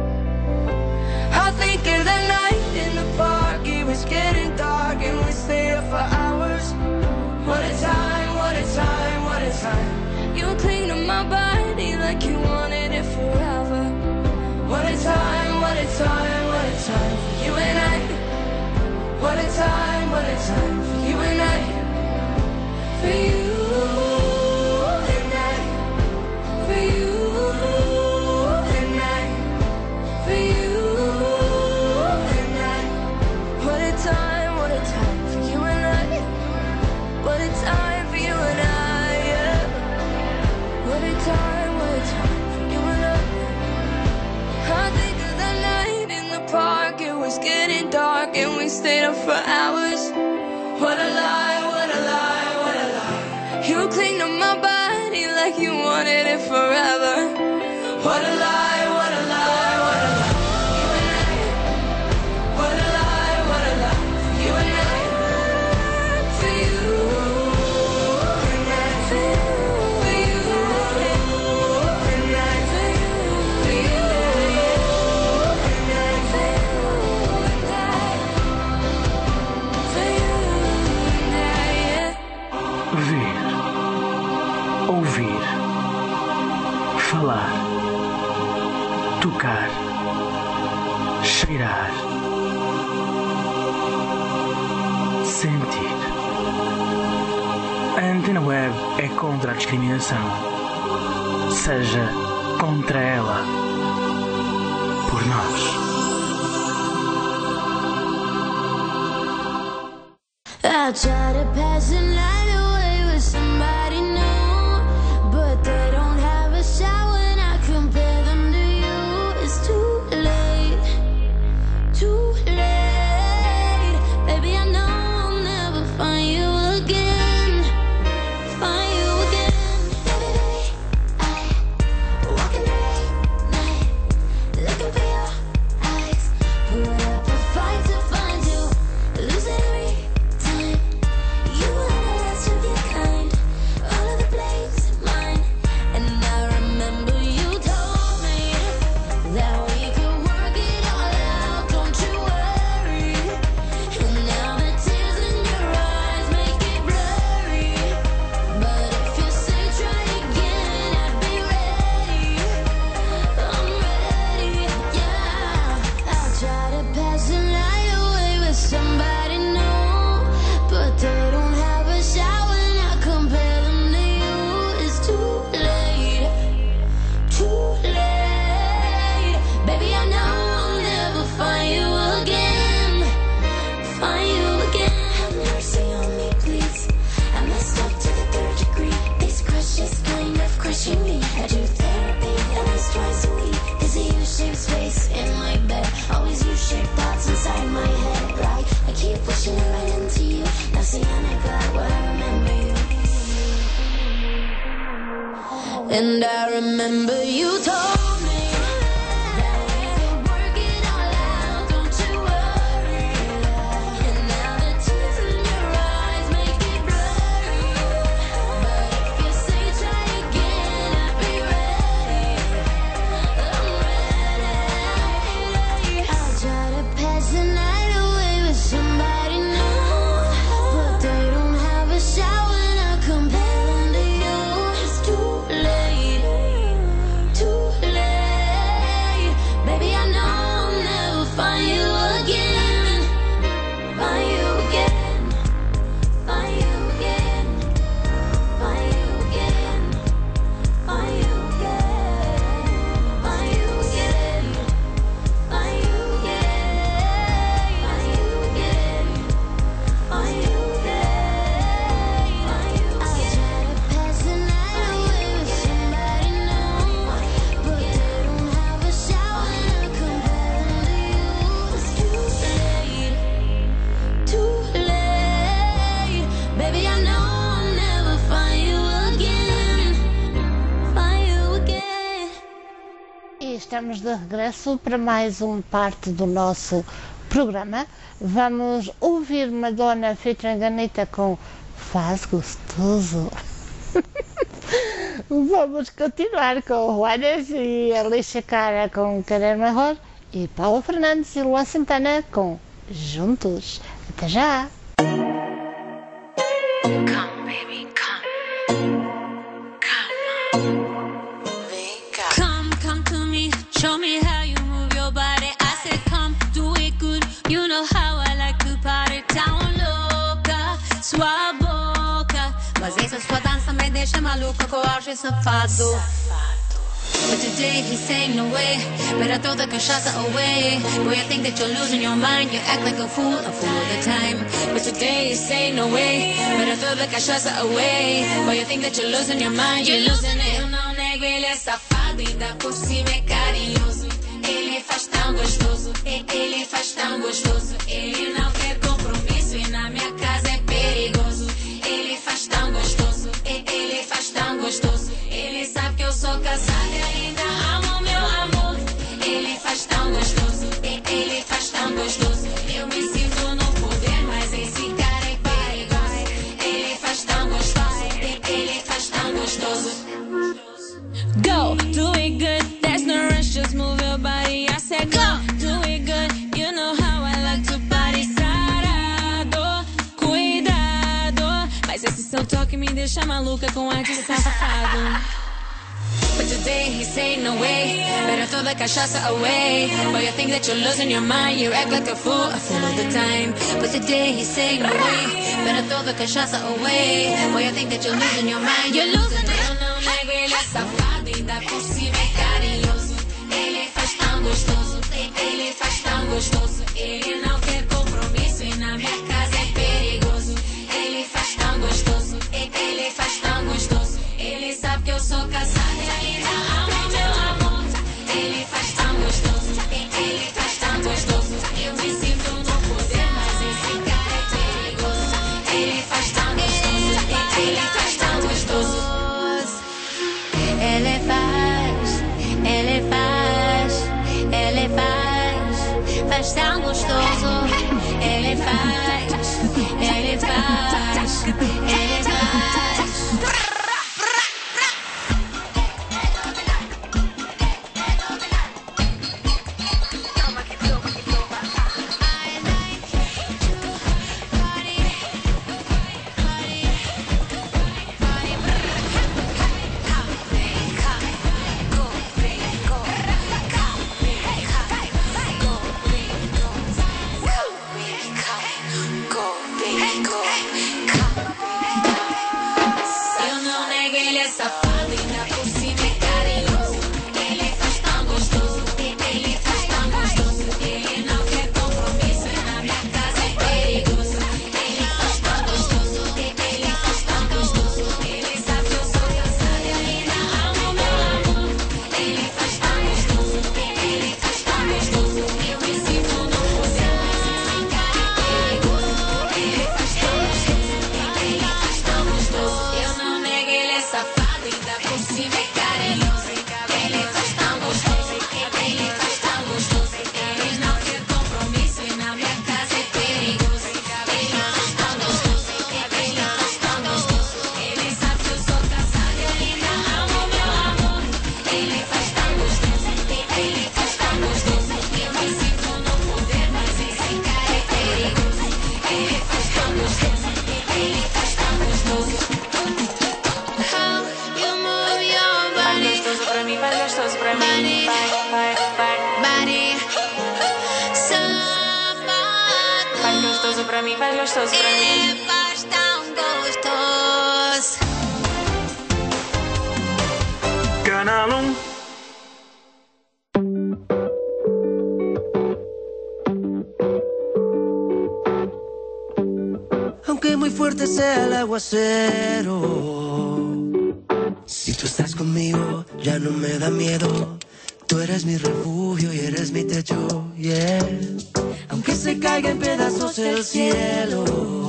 I think of the night in the park. It was getting dark and we stayed up for hours. What a time, what a time, what a time. You cleaned up my body like you wanted it forever. What a time, what a time, what a time for you and I. What a time for you and I. For you and I. For you and I. For you and I. What a time for you and I. What a time for you and I, yeah. What a time for you and I. I think of the night in the park. It was getting dark and we stayed up for hours. What a lie, what a lie, what a lie. You cleaned up my body like you wanted it forever. What a lie, what a lie, what a lie. You and I. What a lie, what a lie. You and I. For you and I. For you and I. For you and I. For you and I. For you and I, yeah. Ver, ouvir, falar, tocar, cheirar, sentir. A Antena Web é contra a discriminação. Seja contra ela. por nós. I try to pass the night away with somebody new, but they don't have a shower and I compare them to you. It's too late, too late. Baby, I know I'll never find you again, find you again. Baby, I walk in the late night, looking for your eyes. Put up a fight to find you, losing every time. You are the last of your kind, all of the blame's mine. And I remember you told me that we could work it all out, don't you worry. And now the tears in your eyes make it blurry. But if you say try again, I'd be ready. I'm ready, yeah. I'll try to pass the night away with somebody new, but they don't have a shower and I compare them to you. It's too late, too late. Baby, I know I'll never find you again, find you again. Have mercy on me, please. I messed up to the 3rd degree. This crush is kind of crushing me. I do therapy at least twice a week. Is a U-shaped space in my bed, always U-shaped thoughts inside my head. Like I keep pushing it right into you. Now see, I got what I remember you. And I remember you told me that we could work it all out, don't you worry. And now the tears in your eyes make it blurry. But if you say try again, I'd be ready. I'm ready. I'll try to pass the night away with somebody new, but they don't have a shower and I compare them to you. It's too late, too late. Baby, I know I'll never find you again, find you again, find you again, find you again, find you again, find you again, find you again, find you again, find you again, find you again. I'll try to pass the night away with somebody new, but they don't have a shower and I compare them to you. It's too late, too late. Baby, I know I'll never find you again, find you again. E estamos de regresso para mais parte do nosso programa. Vamos ouvir Madonna featuring Anitta com Faz Gostoso. Vamos continuar com Juanes e Alicia Cara com Querer Mejor e Paula Fernandes e Luan Santana com Juntos. Até já! Come, baby, come to me, show me how you move your body. I said come, do it good, you know how I like to party. Tão louca, sua boca, mas essa sua dança me deixa maluca com o auge safado. But today he's saying no way, better throw the cachaça away. Boy, I think that you're losing your mind, you act like a fool all the time. But today he's saying no way, better throw the cachaça away. Boy, you think that you're losing your mind, you're losing it. Eu não nego, ele é safado, ainda por cima é carinhoso. Ele faz tão gostoso, ele faz tão gostoso. Ele não quer compromisso e na minha casa é perigoso. Ele faz tão gostoso, ele faz tão gostoso. Ele sabe que eu sou casada e ainda amo meu amor. Ele faz tão gostoso, ele faz tão gostoso. Eu me sinto no poder, mas esse cara é perigoso. Ele faz tão gostoso, ele faz tão gostoso. Go, do it good, there's no rush, just move your body. I said go, do it good, you know how I like to party. Sarado, cuidado, mas esse seu toque me deixa maluca com ar de safado. But today he's saying no way, better throw the cachaça away. Boy, you think that you're losing your mind, you act like a fool all the time. But today he's saying no way, better throw the cachaça away. Boy, you think that you're losing your mind, you're losing it. Eu não nego, ele é safado, ainda por cima é carinhoso. Ele faz tão gostoso, gostoso. Ele não quer compromisso e na minha casa é perigoso. Ele faz tão gostoso, ele faz tão gostoso. Ele sabe que eu sou casada e ainda amo meu amor. Ele faz tão gostoso, ele faz tão gostoso. Eu me sinto no poder, mas esse cara é perigoso. Ele faz tão gostoso, ele faz tão gostoso. Ele faz tão gostoso. Ele faz. Eu não nego, ele é safado, ainda por cima é carinhoso. Ele faz tão gostoso, ele faz tão gostoso. Ele não quer compromisso e na minha casa é perigoso. Ele faz tão gostoso, ele faz tão gostoso. Ele sabe que eu sou casada e ainda amo meu amor. Ele faz tão gostoso, ele faz tão gostoso. Eu me sinto no poder, mas esse cara é perigoso. Ele faz tão gostoso, ele faz tão gostoso. Eu não nego, ele é safado, ainda por cima é carinhoso. Ele faz tão gostoso, ele faz tão gostoso. Ele não quer compromisso e na minha casa é perigoso. Ele faz tão gostoso, ele faz tão gostoso. Ele sabe que eu sou casada e ainda amo meu amor. Ele faz tão gostoso, ele faz tão gostoso. Eu me sinto no poder, mas esse cara é perigoso. Ele faz tão gostoso, ele faz tão gostoso. How you move your body? Faz gostoso pra mim, faz gostoso pra mim. Body. Faz gostoso pra mim, faz gostoso pra mim. Ele faz tão gostoso. Canal 1. Aunque muy fuerte sea el aguacero, si tú estás conmigo ya no me da miedo. Tú eres mi refugio y eres mi techo, yeah. Aunque se caiga en pedazos el cielo,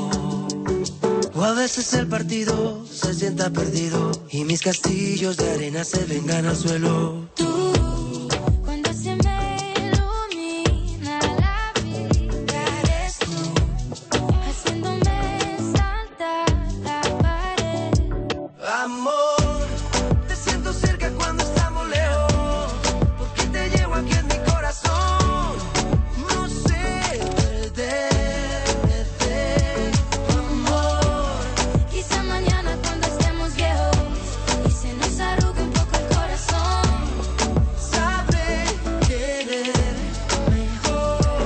o a veces el partido se sienta perdido y mis castillos de arena se vengan al suelo. Cuando se me ilumina la vida, eres tú, haciéndome saltar la pared. Amor, te siento cerca cuando estamos lejos, porque te llevo aquí en mi corazón. No sé perderme de tu amor. Quizá mañana cuando estemos viejos y se nos arrugue un poco el corazón, Sabré querer mejor.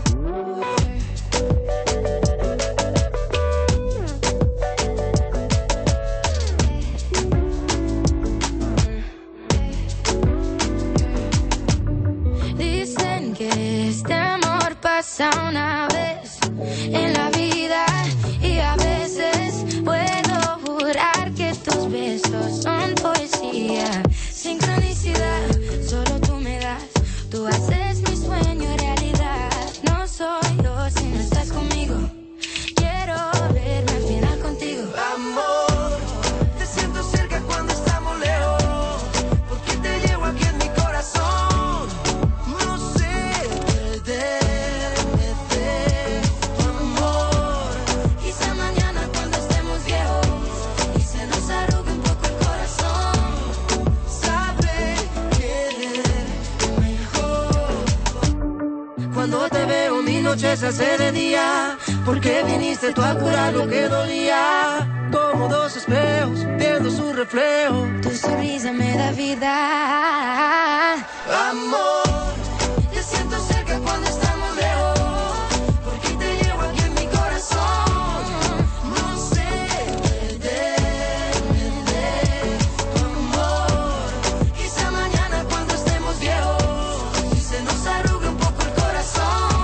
dicen que este amor pasa una vez en la vida y a veces puedo jurar que tus besos son poesía. Sincronicidad, solo tú me das, tú haces mi sueño realidad. No soy yo si no estás conmigo, quiero verme al final contigo. Amor, te siento cerca cuando estamos lejos, porque te llevo aquí en mi corazón. No sé perderme de tu amor. Quizá mañana cuando estemos viejos y se nos arrugue un poco el corazón, Sabré querer mejor. Cuando te veo mi noche se hace de día, porque viniste tú a curar lo que dolía. Como dos espejos viendo su reflejo. tu sonrisa me da vida. Amor, te siento cerca cuando estamos lejos, porque te llevo aquí en mi corazón. No sé perderme de tu amor. Quizá mañana cuando estemos viejos y se nos arrugue un poco el corazón,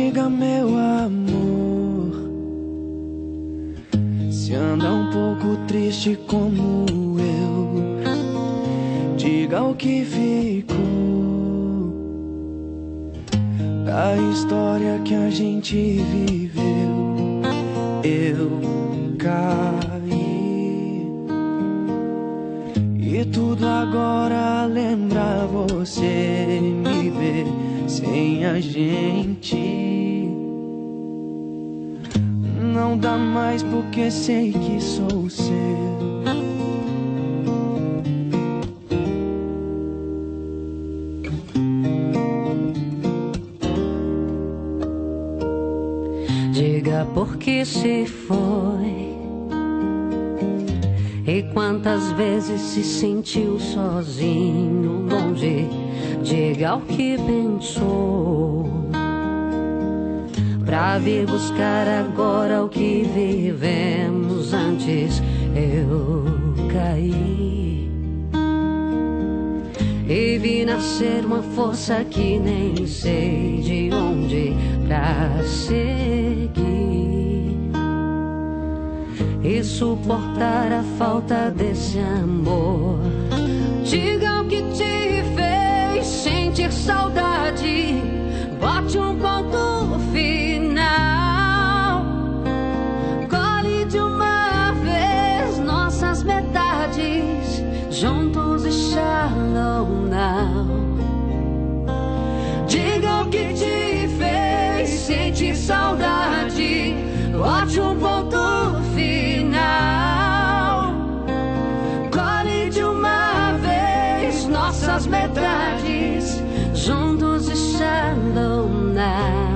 Diga, meu amor, se anda um pouco triste como eu, diga o que ficou da história que a gente viveu. Eu caí e tudo agora lembra você, me ver sem a gente. Não dá mais porque sei que sou seu. Diga por que se foi e quantas vezes se sentiu sozinho, longe. Diga o que pensou pra vir buscar agora o que vivemos antes. Eu caí e vi nascer uma força que nem sei de onde pra seguir e suportar a falta desse amor. Diga o que te fez sentir saudade, bote um ponto final. Colhe de uma vez nossas metades, juntos e shallow now. Diga o que te fez sentir saudade, bote um ponto final. Colhe de uma vez nossas metades, juntos e shallow now.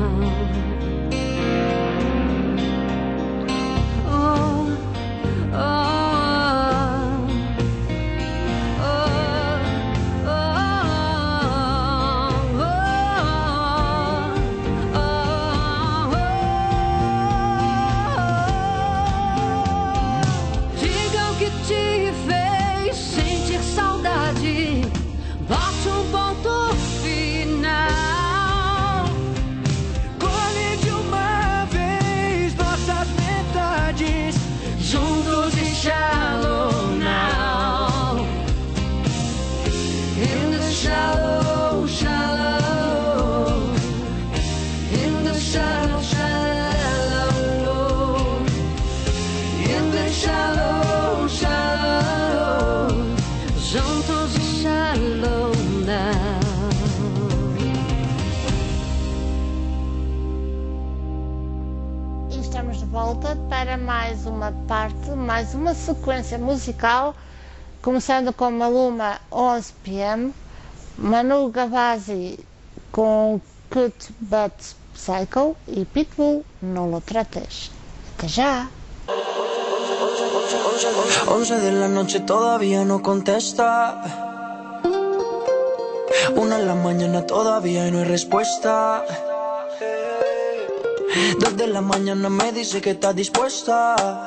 Oh, oh, oh, oh, oh, oh, oh. Diga o que te fez sentir saudade, bote um ponto final. Colhe de uma vez nossas metades, juntos e shallow now. In the shallow, shallow. In the shallow, shallow. In the shallow, shallow. Juntos e shallow now. E estamos de volta para mais uma parte, mais uma sequência musical, começando com Maluma 11 PM, Manu Gavazzi com Cut But Psycho e Pitbull No Lo Trates. Até já! 11 de la noche todavía no contesta. 1 de la mañana todavía no hay respuesta. 2 de la mañana me dice que está dispuesta.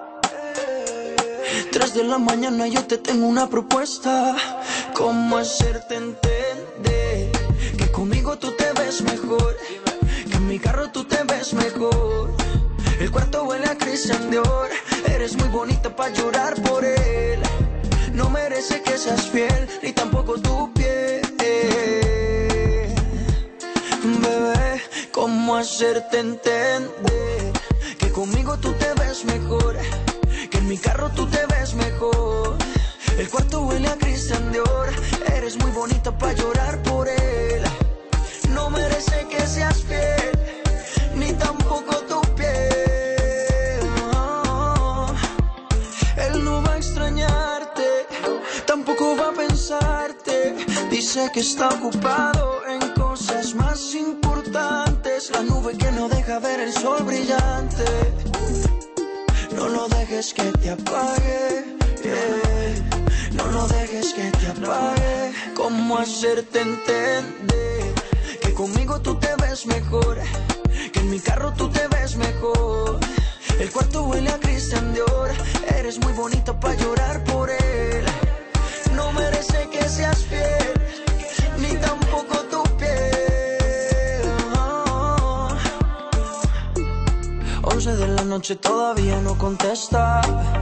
3 de la mañana yo te tengo una propuesta. ¿Cómo hacerte entender que conmigo tú te ves mejor? Que en mi carro tú te ves mejor. El cuarto huele a Christian Dior. Eres muy bonita pa' llorar por él. No merece que seas fiel, ni tampoco tu piel. Bebé, ¿cómo hacerte entender que conmigo tú te ves mejor? Que en mi carro tú te ves mejor. El cuarto huele a Christian Dior. Eres muy bonita pa' llorar por él. No merece que seas fiel, ni tampoco tu piel. Él no va a extrañarte, tampoco va a pensarte. Dice que está ocupado en cosas más importantes. La nube que no deja ver el sol brillante. No lo dejes que te apague, yeah. No lo dejes que te apague. ¿Cómo hacerte entender que conmigo tú te ves mejor? Que en mi carro tú te ves mejor. El cuarto huele a Christian Dior. Eres muy bonita pa' llorar por él. No merece que seas fiel, ni tampoco tu piel. 11 de la noche todavía no contesta.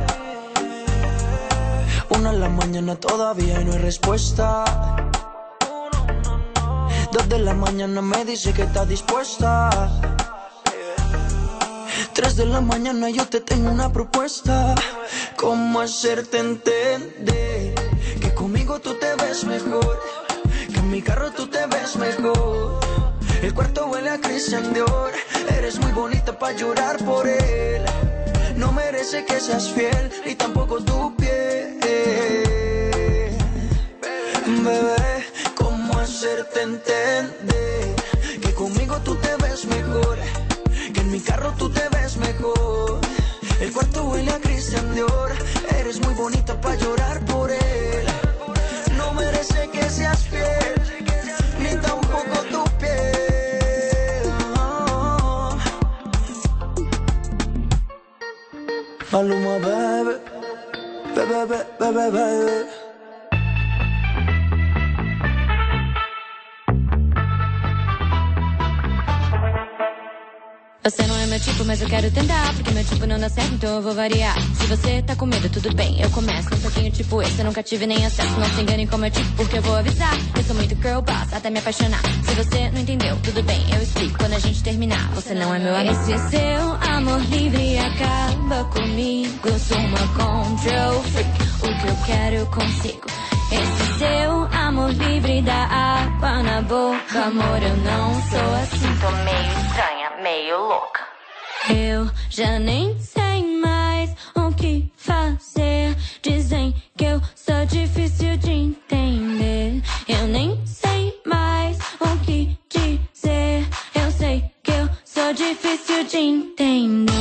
1 de la mañana todavía no hay respuesta. 2 de la mañana me dice que está dispuesta. 3 de la mañana yo te tengo una propuesta. ¿Cómo hacerte entender que conmigo tú te ves mejor? Que en mi carro tú te ves mejor. El cuarto huele a Christian Dior. Eres muy bonita pa' llorar por él. No merece que seas fiel, ni tampoco tu piel. Bebé, ¿cómo hacerte entender que conmigo tú te ves mejor? Que en mi carro tú te ves mejor. El cuarto huele a Christian Dior. Eres muy bonita pa' llorar por él. No merece que seas fiel, ni tampoco tu piel. Maluma, baby, baby, baby, baby. Você não é meu tipo, mas eu quero tentar, porque meu tipo não dá certo, então eu vou variar. Se você tá com medo, tudo bem, eu começo um pouquinho tipo esse, eu nunca tive nem acesso. Não se engane com meu tipo, porque eu vou avisar. Eu sou muito girl boss, até me apaixonar. Se você não entendeu, tudo bem, eu explico quando a gente terminar. Você não é meu amigo. Esse seu amor livre acaba comigo. Sou uma control freak, o que eu quero eu consigo. Esse seu amor livre dá água na boca. Amor, eu não sou assim. Tô meio estranha, meio louca. Eu já nem sei mais o que fazer. Dizem que eu sou difícil de entender. Eu nem sei mais o que dizer. Eu sei que eu sou difícil de entender.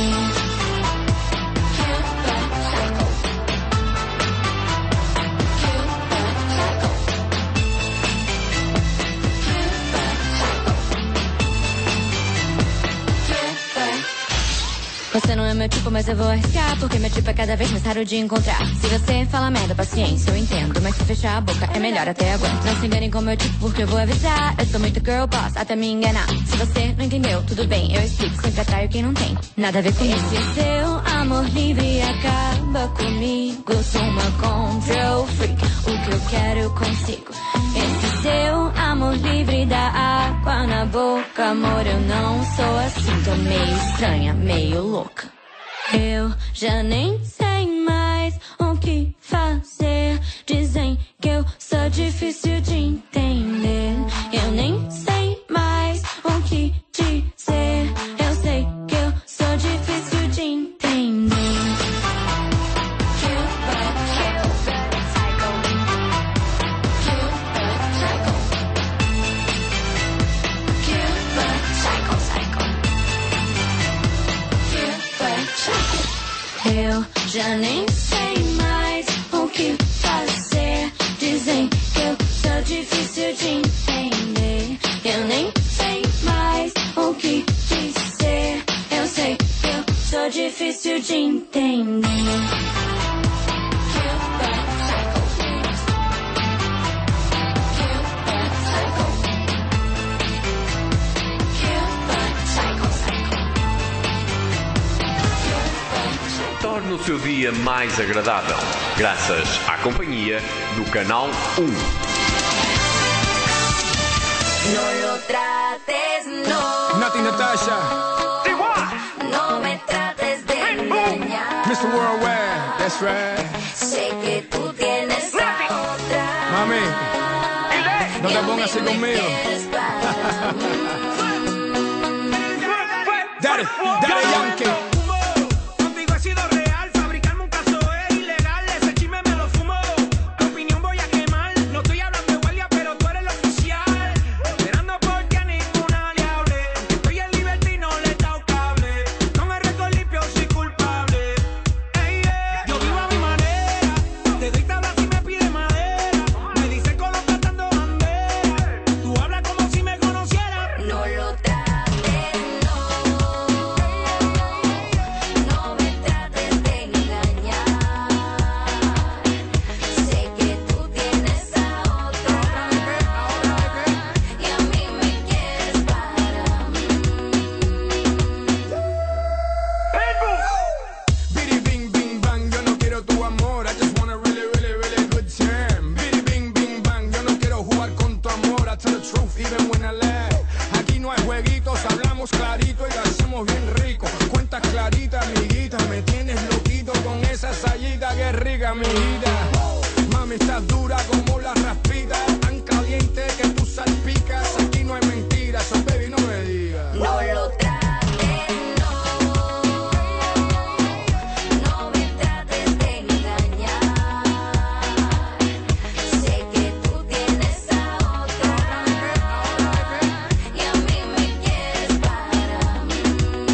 Você não é meu tipo, mas eu vou arriscar, porque meu tipo é cada vez mais raro de encontrar. Se você fala merda, paciência, eu entendo, mas se fechar a boca é melhor, até aguento. Não se enganem com meu tipo, porque eu vou avisar. Eu sou muito girl boss, até me enganar. Se você não entendeu, tudo bem, eu explico. Sempre atraio quem não tem nada a ver comigo. Esse seu amor livre acaba comigo. Sou uma control freak, o que eu quero eu consigo. Esse seu amor livre dá água na boca. Amor, eu não sou assim. Tô meio estranha, meio louca. Eu já nem sei mais o que fazer. Dizem que eu sou difícil de entender. Eu nem sei mais o que dizer. Eu sei que eu sou difícil de entender. Eu já nem sei mais o que fazer. Dizem que eu sou difícil de entender. Eu nem sei mais o que dizer. Eu sei que eu sou difícil de entender. Torne o seu dia mais agradável, graças à companhia do Canal 1. No lo trates, no. Nati Natasha. No me trates de engañar. Mr. Worldwide, that's right. Sé que tú tienes a otra. Mami, no te pongas así conmigo. Daddy Yankee. No lo trates, no. comemos bien rico. Cuentas claritas, amiguita, me tienes loquito con esa sayita que rica, amiguita. Mami, estás dura como la raspita, tan caliente que tú salpicas. Aquí no hay mentiras, so baby, no me digas. No lo trates, no me trates de engañar. Sé que tú tienes a otra y a mí me quieres para mí.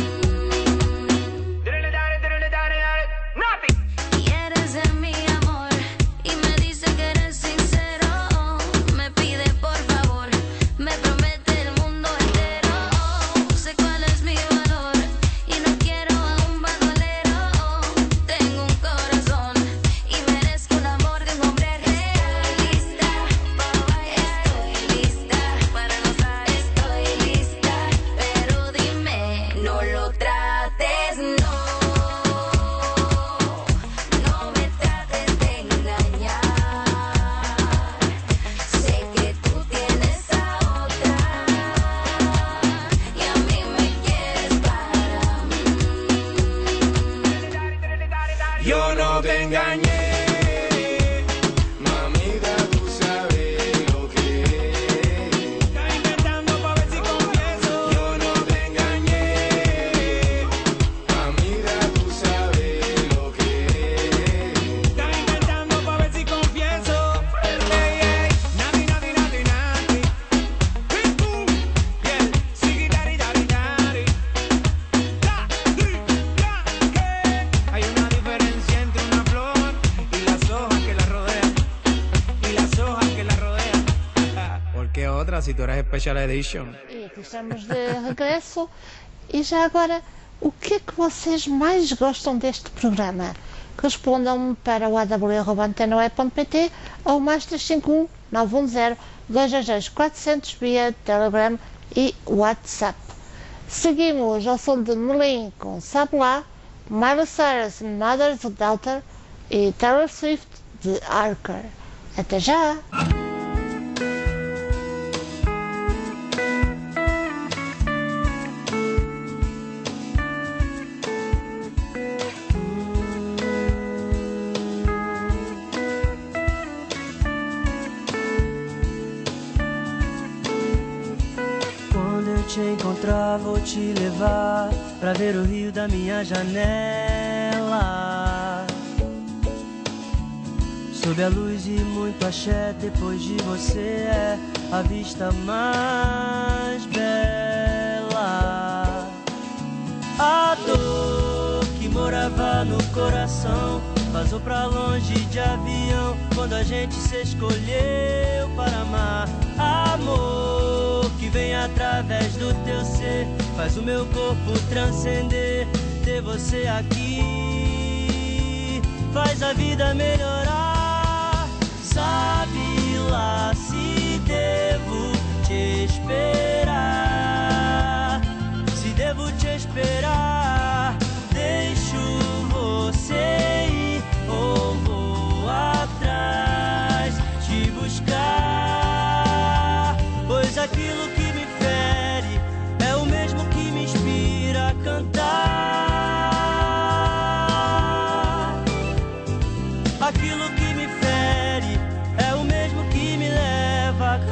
Quieres de mi amor y me dice que eres sincero. Me pide por favor, me promete el mundo entero. Sé cuál es mi valor y no quiero a un bandolero. Tengo un corazón y merezco un amor de un hombre real. Lista, estoy lista para gozar, estoy lista. Pero dime, no lo trates, no. No me trates de engañar. Sé que tú tienes a otra y a mí me quieres para mí. Yo no te engañé, mamita, tú sabes lo que es. Estás inventando pa' ver si confieso. Yo no te engañé, mamita, tú sabes lo que es. Estás inventando pa' ver si confieso. Ey, ey, nati, nati, nati, nati. Pim, pum, yeah, sigi, dari, dari, dari. Hay una diferencia entre una flor y las hojas que la rodean. Y las hojas que la rodean. ¿Por qué otra si tú eres Special Edition? E aqui estamos de regresso. E já agora, o que é que vocês mais gostam deste programa? Respondam-me para o aw@antena.pt ou mais 351 910 222 400 via Telegram e WhatsApp. Seguimos ao som de Melim com Sabe Lá, Miley Cyrus, Mother's Daughter e Taylor Swift de Archer. Até já! Quando eu te encontrar, vou te levar pra ver o rio da minha janela. Sob a luz e muito axé, depois de você é a vista mais bela. A dor que morava no coração vazou pra longe de avião quando a gente se escolheu para amar. Amor que vem através do teu ser faz o meu corpo transcender. Ter você aqui faz a vida melhorar. Sabe lá se devo te esperar. Se devo te esperar, deixo você ir ou vou atrás te buscar. Pois aquilo que me fere é o mesmo que me inspira a cantar. Aquilo que me fere é o mesmo que me leva a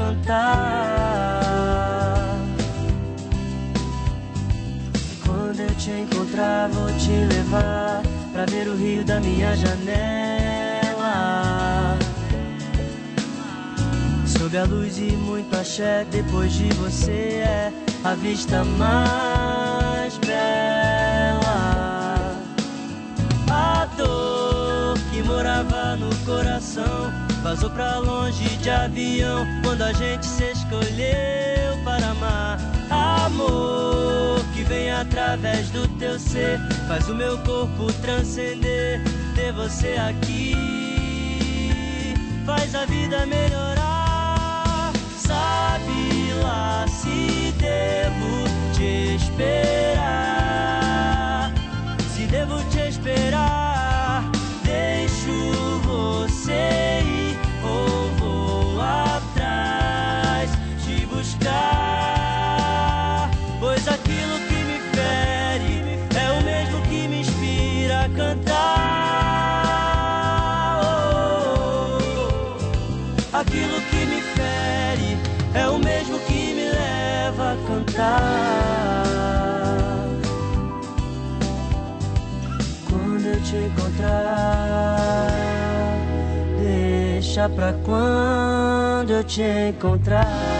cantar. Quando eu te encontrar, vou te levar pra ver o rio da minha janela. Sob a luz e muito axé, depois de você é a vista mais bela. A dor que morava no coração vazou pra longe de avião quando a gente se escolheu para amar. Amor que vem através do teu ser faz o meu corpo transcender. Ter você aqui faz a vida melhorar. Sabe lá se devo te esperar. Se devo te esperar, deixo você ir ou vou atrás te buscar. Pois aquilo que me fere Quando eu te encontrar, deixa pra quando eu te encontrar.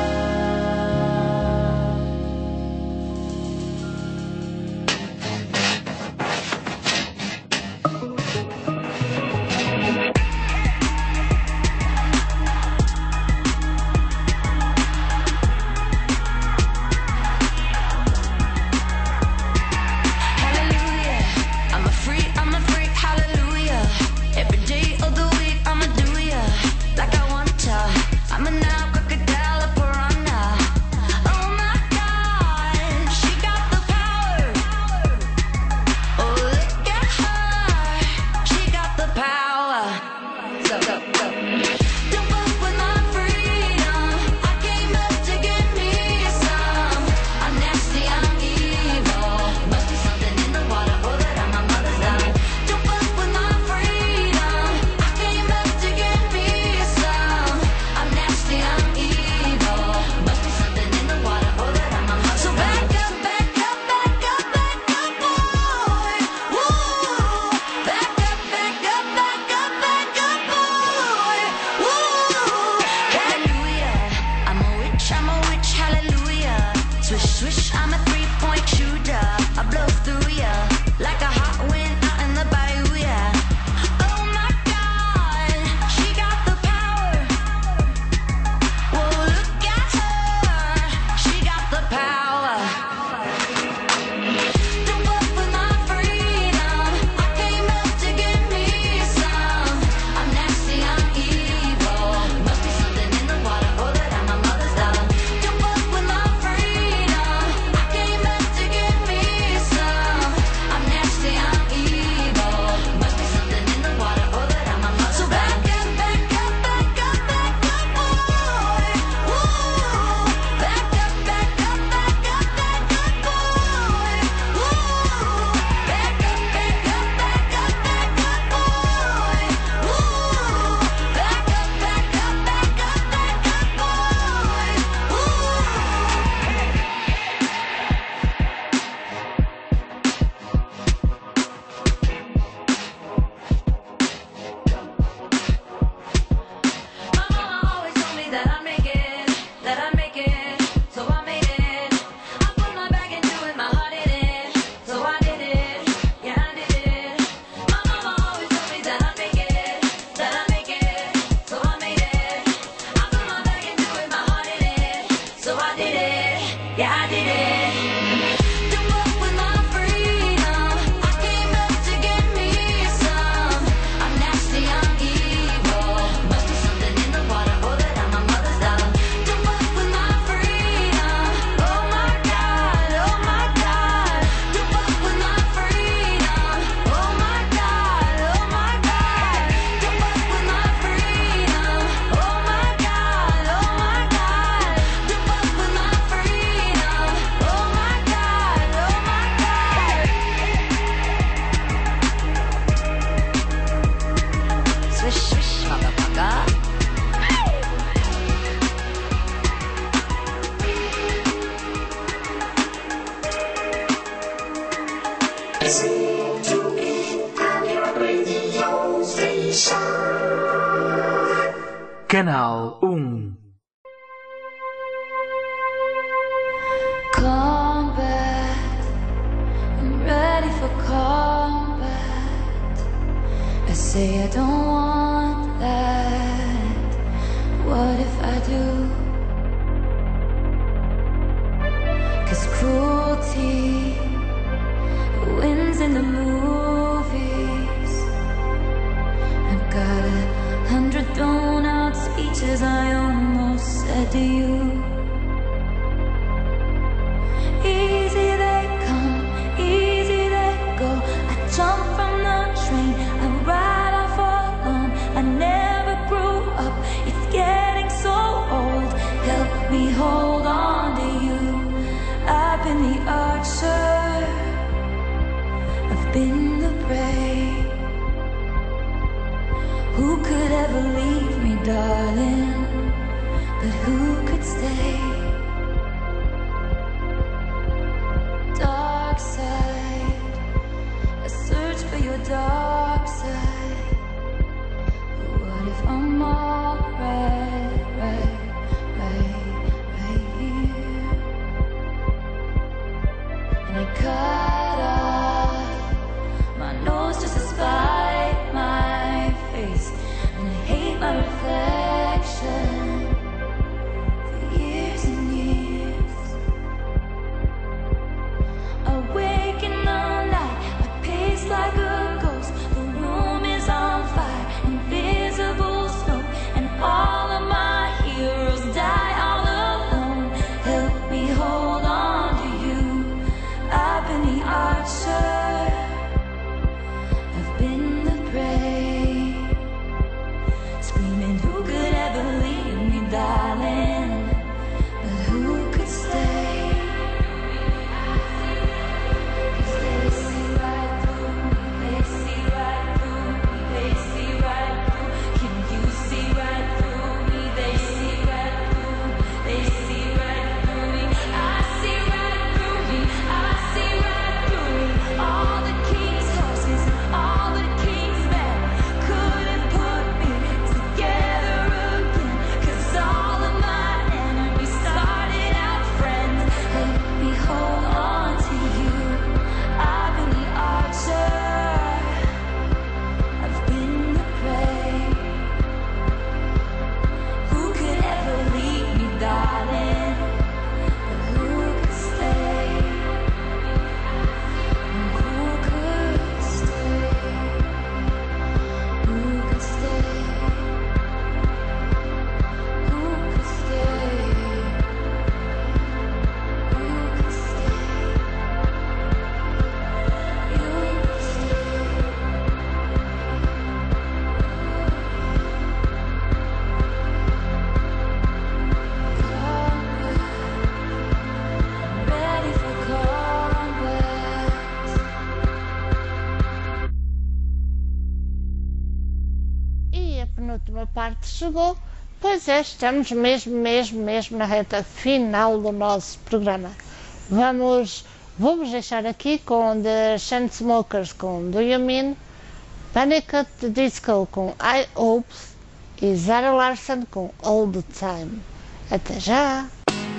Canal 1. Combat, I'm ready for combat. I say I don't want that. What if I do? 'Cause cruelty wins in the movies. I've got 100 thrown out speeches I almost said to you. Easy they come, easy they go. I jump from the train, I ride off alone. I never grew up, it's getting so old. Help me hold on to you. I've been the archer, I've been the prey. Who could ever leave me, darling? But who could stay? me cut off. My nose just to spite my face, and I hate my reflection for years and years. Awake in the night, I pace like a ghost. The room is on fire, invisible smoke, and all of my heroes die all alone. Help me hold on to you. I've been the archer, I've been the prey, screaming, who could ever leave me, darling? But who could stay? 'Cause they see right through me, they see right through me, they see right through. Can you see right through me? They see right through, they see right through me. I see right through me, I see right through me. All the king's horses, all the king's men couldn't put me together again. 'Cause all of my enemies started out friends. Let me hold on to you. I've been the archer, I've been the prey. Who could ever leave me, darling? But who could stay? Who could stay? Who could stay? Who could stay? Who could stay? You could stay. Ready for combat. E a penúltima parte chegou. Pois é, estamos mesmo na reta final do nosso programa. Vamos deixar aqui com The Chainsmokers com Do You Mean, Panic at the Disco com I Hopes e Zara Larsson com All the Time. Até já!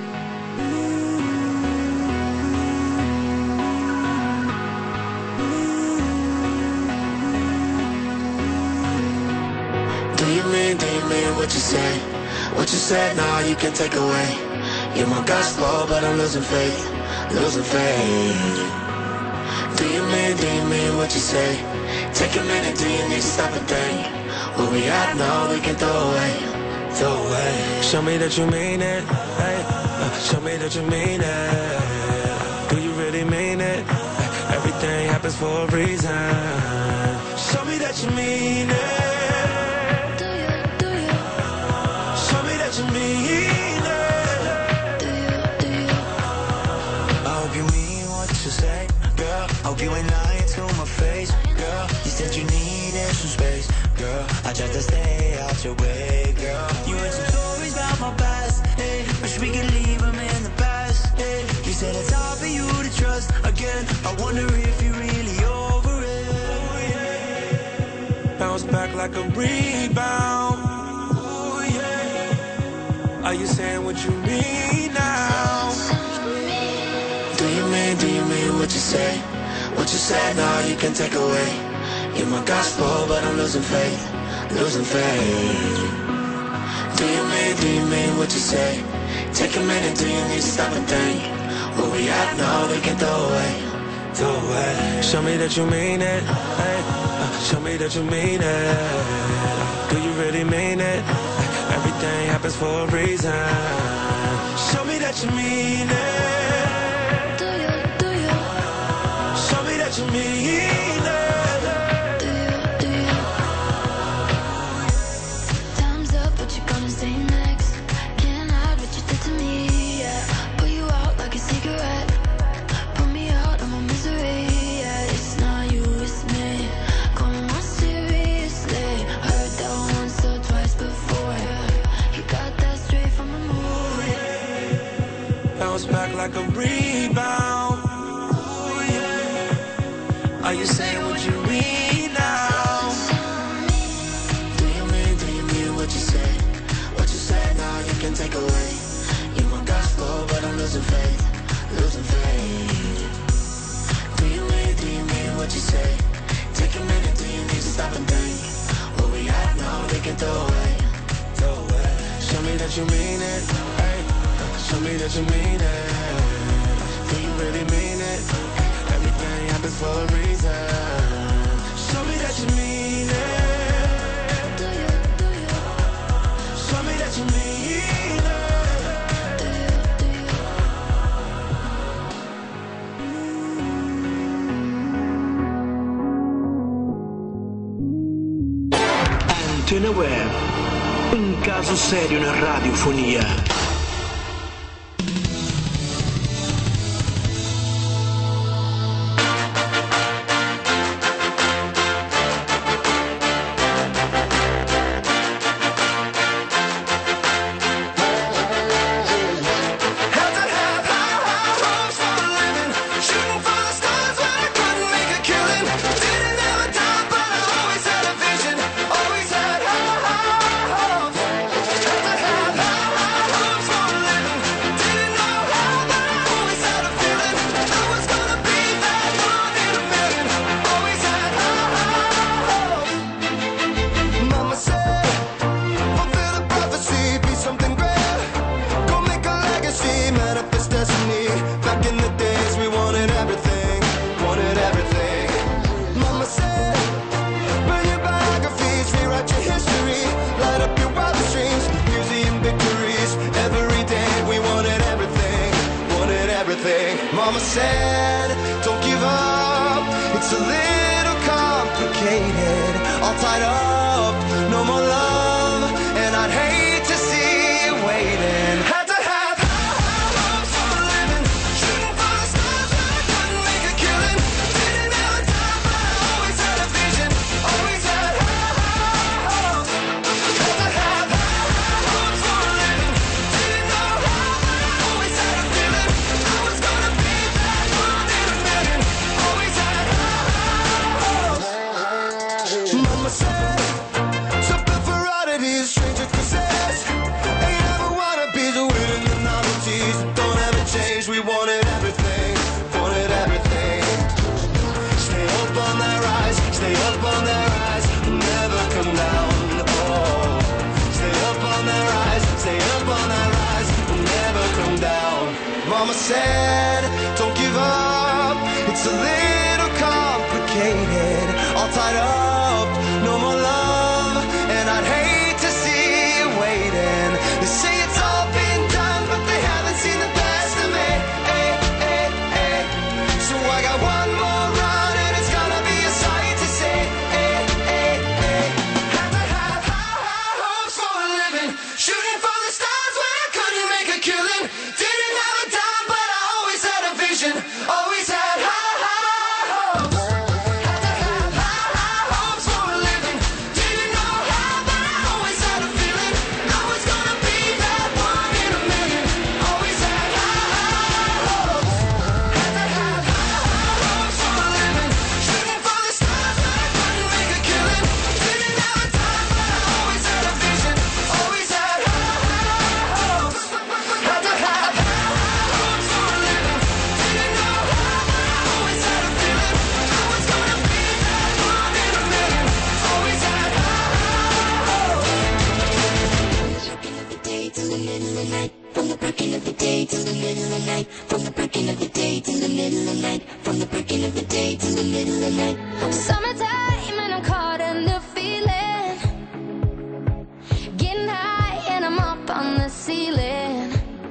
Do you mean what you say? What you said now you can take away. You're my gospel, but I'm losing faith, losing faith. Do you mean what you say? Take a minute, do you need to stop and think? Where we at now, we can throw away, throw away. Show me that you mean it, hey. Show me that you mean it. Do you really mean it? Everything happens for a reason. Show me that you mean it. Show me that you mean it. I hope you mean what you say, girl. I hope you ain't lying to my face, girl. You said you needed some space, girl. I tried to stay out your way, girl. You heard some stories about my past, hey. Wish we could leave them in the past, hey. You said it's hard for you to trust again. I wonder if you're really over it. Bounce back like a rebound. Are you saying what you mean now? Do you mean what you say? What you said now you can take away. You're my gospel, but I'm losing faith, losing faith. Do you mean what you say? Take a minute, do you need to stop and think? Where we at now, we can throw away, throw away. Show me that you mean it, hey. Show me that you mean it. Do you really mean it? Everything happens for a reason. Show me that you mean it. Do you? Show me that you mean it. Time's up, what you gonna say next? Can't hide what you did to me, yeah. Put you out like a cigarette. Put me out of my misery, yeah. It's not you, it's me. Come on, seriously. Heard that once or twice before, yeah. You got that straight from the movie. Bounce back like a that you mean it. Do you really mean it? Everything happens for a reason. Show me that you mean it. Show me that you mean it. Antena Web, un caso serio na radiofonia. Mama said, don't give up. It's a little complicated. All tied up, no more love. And I'd hate to see you waiting. Had to have high hopes for a living. Shooting for the stars, but I couldn't make a killing. Didn't have a time, but I always had a vision. Always had high hopes. Had to have high hopes for a living. Didn't know how, but I always had a feeling. I was gonna be that one in a million. Always had high hopes. Mama said, something for oddities, strange success. Ain't ever wanna be the winning the novelties. Don't ever change, we wanted everything. Wanted everything. Stay up on that rise, stay up on that rise. Never come down, oh. Stay up on that rise, stay up on that rise. Never come down. Mama said, don't give up. It's a little complicated. All tied up, no more love. And I'd hate to see you waiting. They say it's all been done, but they haven't seen the best of me. So I got one more run, and it's gonna be a sight to see. Had to have high hopes for a living. Shooting for the stars when I couldn't make a killing. Didn't have a dime, but I always had a vision. Always had high hopes. Had to have high hopes for a living. Didn't know how, but I always had a feeling. I was gonna be that one in a million. Always had high hopes. Had to have high hopes for a living. Shooting for the stars, but I couldn't make a killing. Didn't have a time, but I always had a vision. Always had high hopes. Had to have high hopes for a living. Didn't know how, but I always had a feeling. I was gonna be that one in a million. Always had high hopes. Till the middle of the night, from the breaking of the day till the middle of the night, from the breaking of the day till the middle of the night, from the breaking of the day till the middle of the night. Summertime and I'm caught in the feeling. Getting high and I'm up on the ceiling.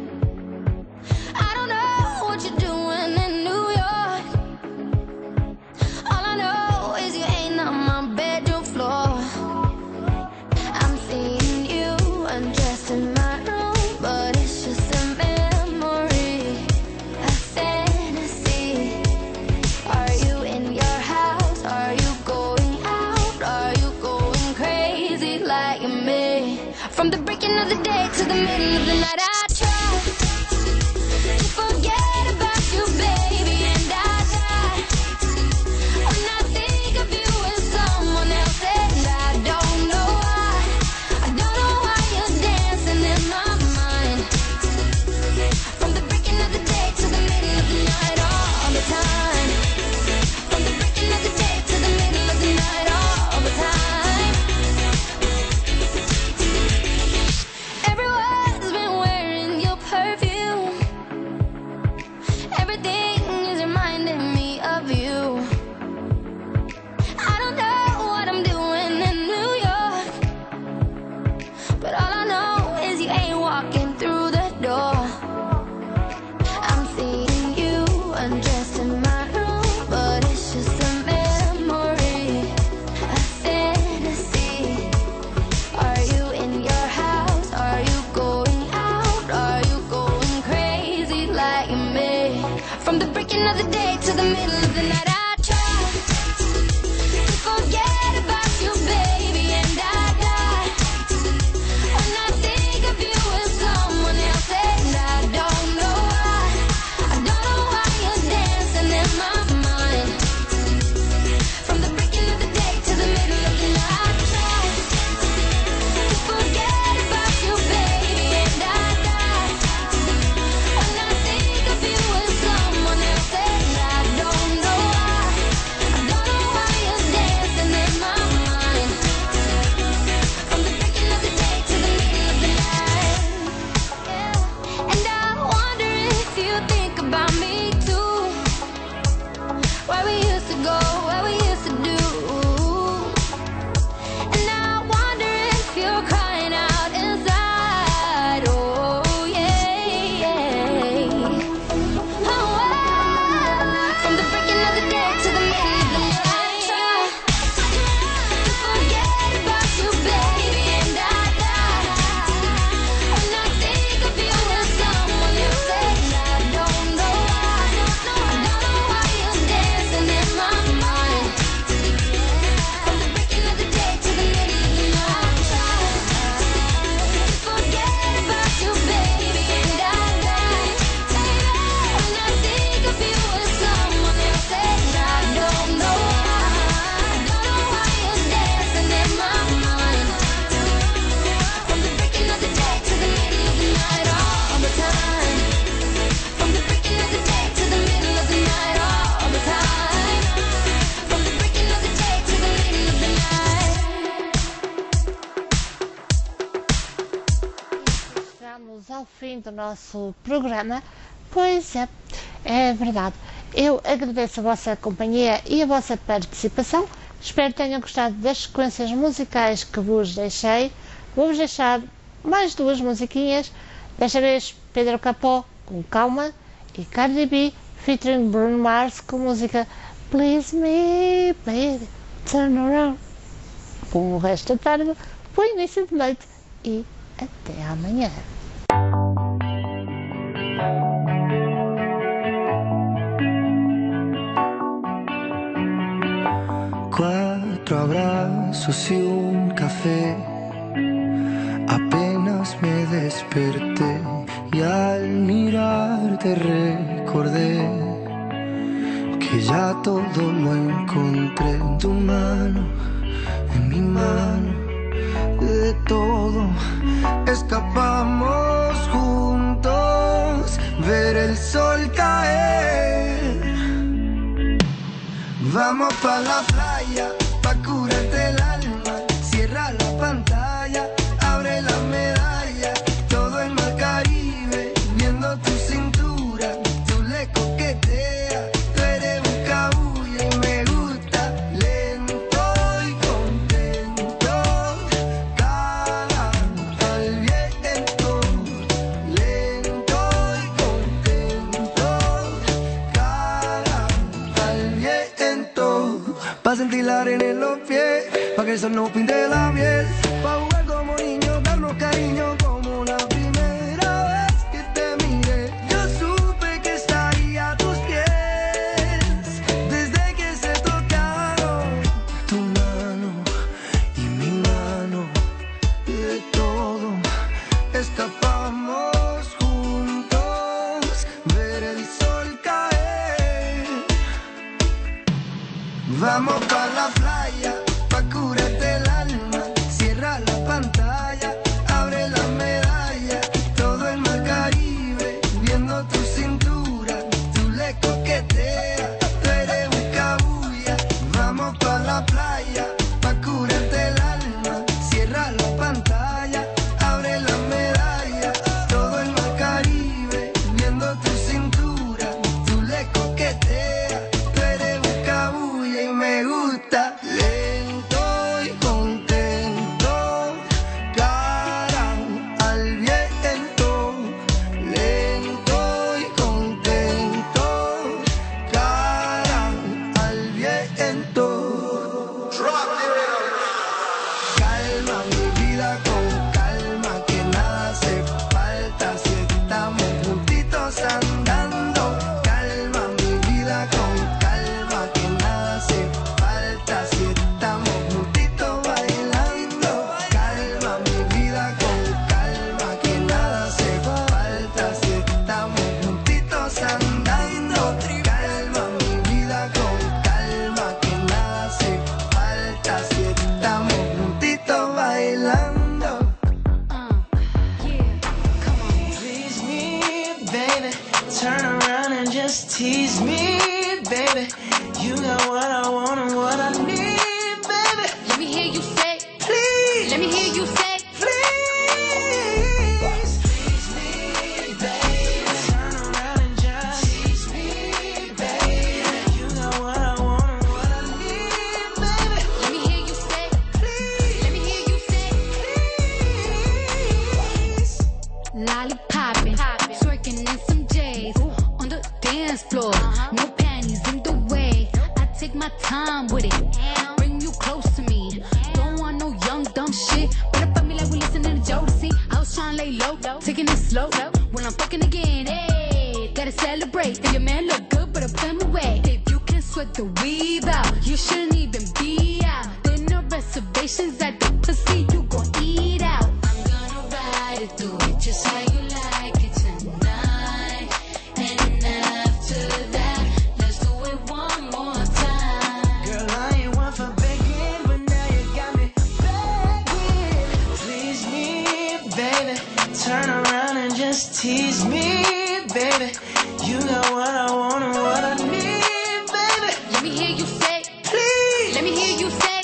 I don't know what you're doing in New York. All I know is you ain't on my bedroom floor. I'm seeing you undressed in my room, but it's just a memory, a fantasy. Are you in your house? Are you going out? Are you going crazy like me? From the breaking of the day to the middle of the night, I try to forget about you, baby, and I die when I think of you as someone else, and I don't know why. I don't know why you're dancing in my mind. From the breaking of the day to the middle of the night, all the time. From the breaking of the day to the middle of the night, all the time. Everyone's been wearing breaking of the day to the middle of the night, I try to forget about you, baby, and I die when I think of you with someone else, and I don't know why you're dancing in my mind. From the breaking of the day to the middle of the night, I try to forget about you, baby, and I die when I think of you with someone else, and I don't know why you're dancing in my mind. From the breaking of the day to the middle of the night, yeah. And I wonder if you think about me too, where we used to go, where we used to do. And I wonder if you're crying out inside. Oh yeah, from the breaking of the day to the middle of the night, try to forget about you, baby, and I die when I think of you with someone else, and I don't know why you're dancing in my mind. From the breaking of the day to the middle of the night, try to forget about you, baby, and I die when I think of you with someone else, and I don't know why you're dancing in my mind. From the breaking of the day to the middle of the night, all the time. From the breaking of the day to the middle of the night, all the time. From the breaking of the day to the middle of the night. Chegamos ao fim do nosso programa. Pois é verdade. Eu agradeço a vossa companhia e a vossa participação. Espero que tenham gostado das sequências musicais que vos deixei. Vou-vos deixar mais duas musiquinhas. Desta vez Pedro Capó com Calma e Cardi B featuring Bruno Mars com música Please Me Baby Turn Around. Com o resto da tarde, bom início de noite e até amanhã. Cuatro abrazos y un café. Apenas me desperté y al mirarte recordé que ya todo lo encontré en tu mano, en mi mano. De todo escapamos juntos, ver el sol caer. Vamos pa' la playa, pa' curarte el alma. Cierra la pantalla, abre la medalla. Todo el mar Caribe, viendo tu cintura. Tú le coqueteas, tú eres un cabulla y me gusta. Lento y contento, cada al viento. Lento y contento, cada al viento. Pa' sentir la arena en los pies, pa' que el sol no pinte la piel. Pa' jugar como niños, darnos cariño como la primera vez que te miré. Yo supe que estaría a tus pies desde que se tocaron tu mano y mi mano. De todo escapamos juntos, ver el sol caer. Vamos pa' la playa, pa' curarte el alma. Cierra la pantalla, abre la medalla. Todo el mar Caribe, viendo tu cintura. Tú le coqueteas, tú eres un cabulla. Vamos pa' la playa, pa' curarte el alma. Cierra la pantalla, abre la medalla. Todo el mar Caribe, viendo tu cintura. Tú le coqueteas, tú eres un cabulla y me gusta. Lento baby. You got what I want and what I need, baby. Let me hear you say, please. Let me hear you say, lollipopping, twerking in some J's on the dance floor. No panties in the way. I take my time with it. Bring you close to me. Don't want no young dumb shit. Better fuck me like we listening to Jodeci. I was trying to lay low, taking it slow. When I'm fucking again, hey, gotta celebrate. If your man look good, but I put him away. If you can sweat the weave out, you shouldn't even be out. There no reservations at the pussy, you gon' eat out. I'm gonna ride it through it just how you like it tonight. And after that, let's do it one more time. Girl, I ain't one for begging, but now you got me begging. Please me, baby. Turn around and just tease me, baby. You got what I want and what I need, baby. Let me hear you say, please. Let me hear you say,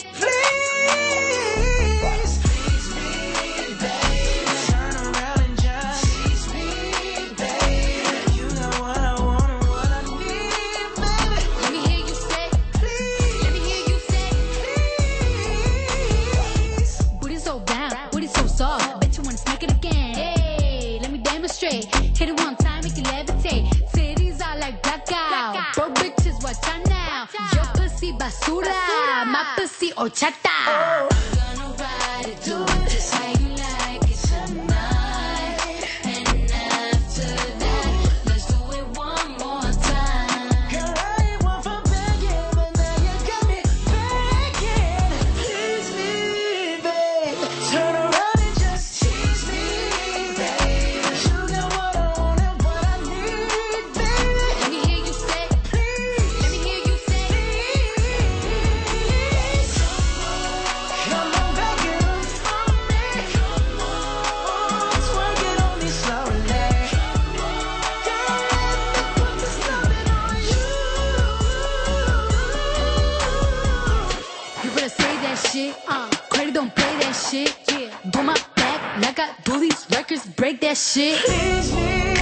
hit it one time, make it levitate. Titties are like blackout. Broke bitches, watch out now. Your pussy basura, my pussy horchata. Oh. Gonna ride it, do it just how you like it tonight. And after that, let's do it one more time. Girl, I ain't one for begging, but now you got me begging. Please me, babe. Turn around and just tease me, babe. Shit, credit don't play that shit. Yeah, do my back like I do these records, break that shit. Please me.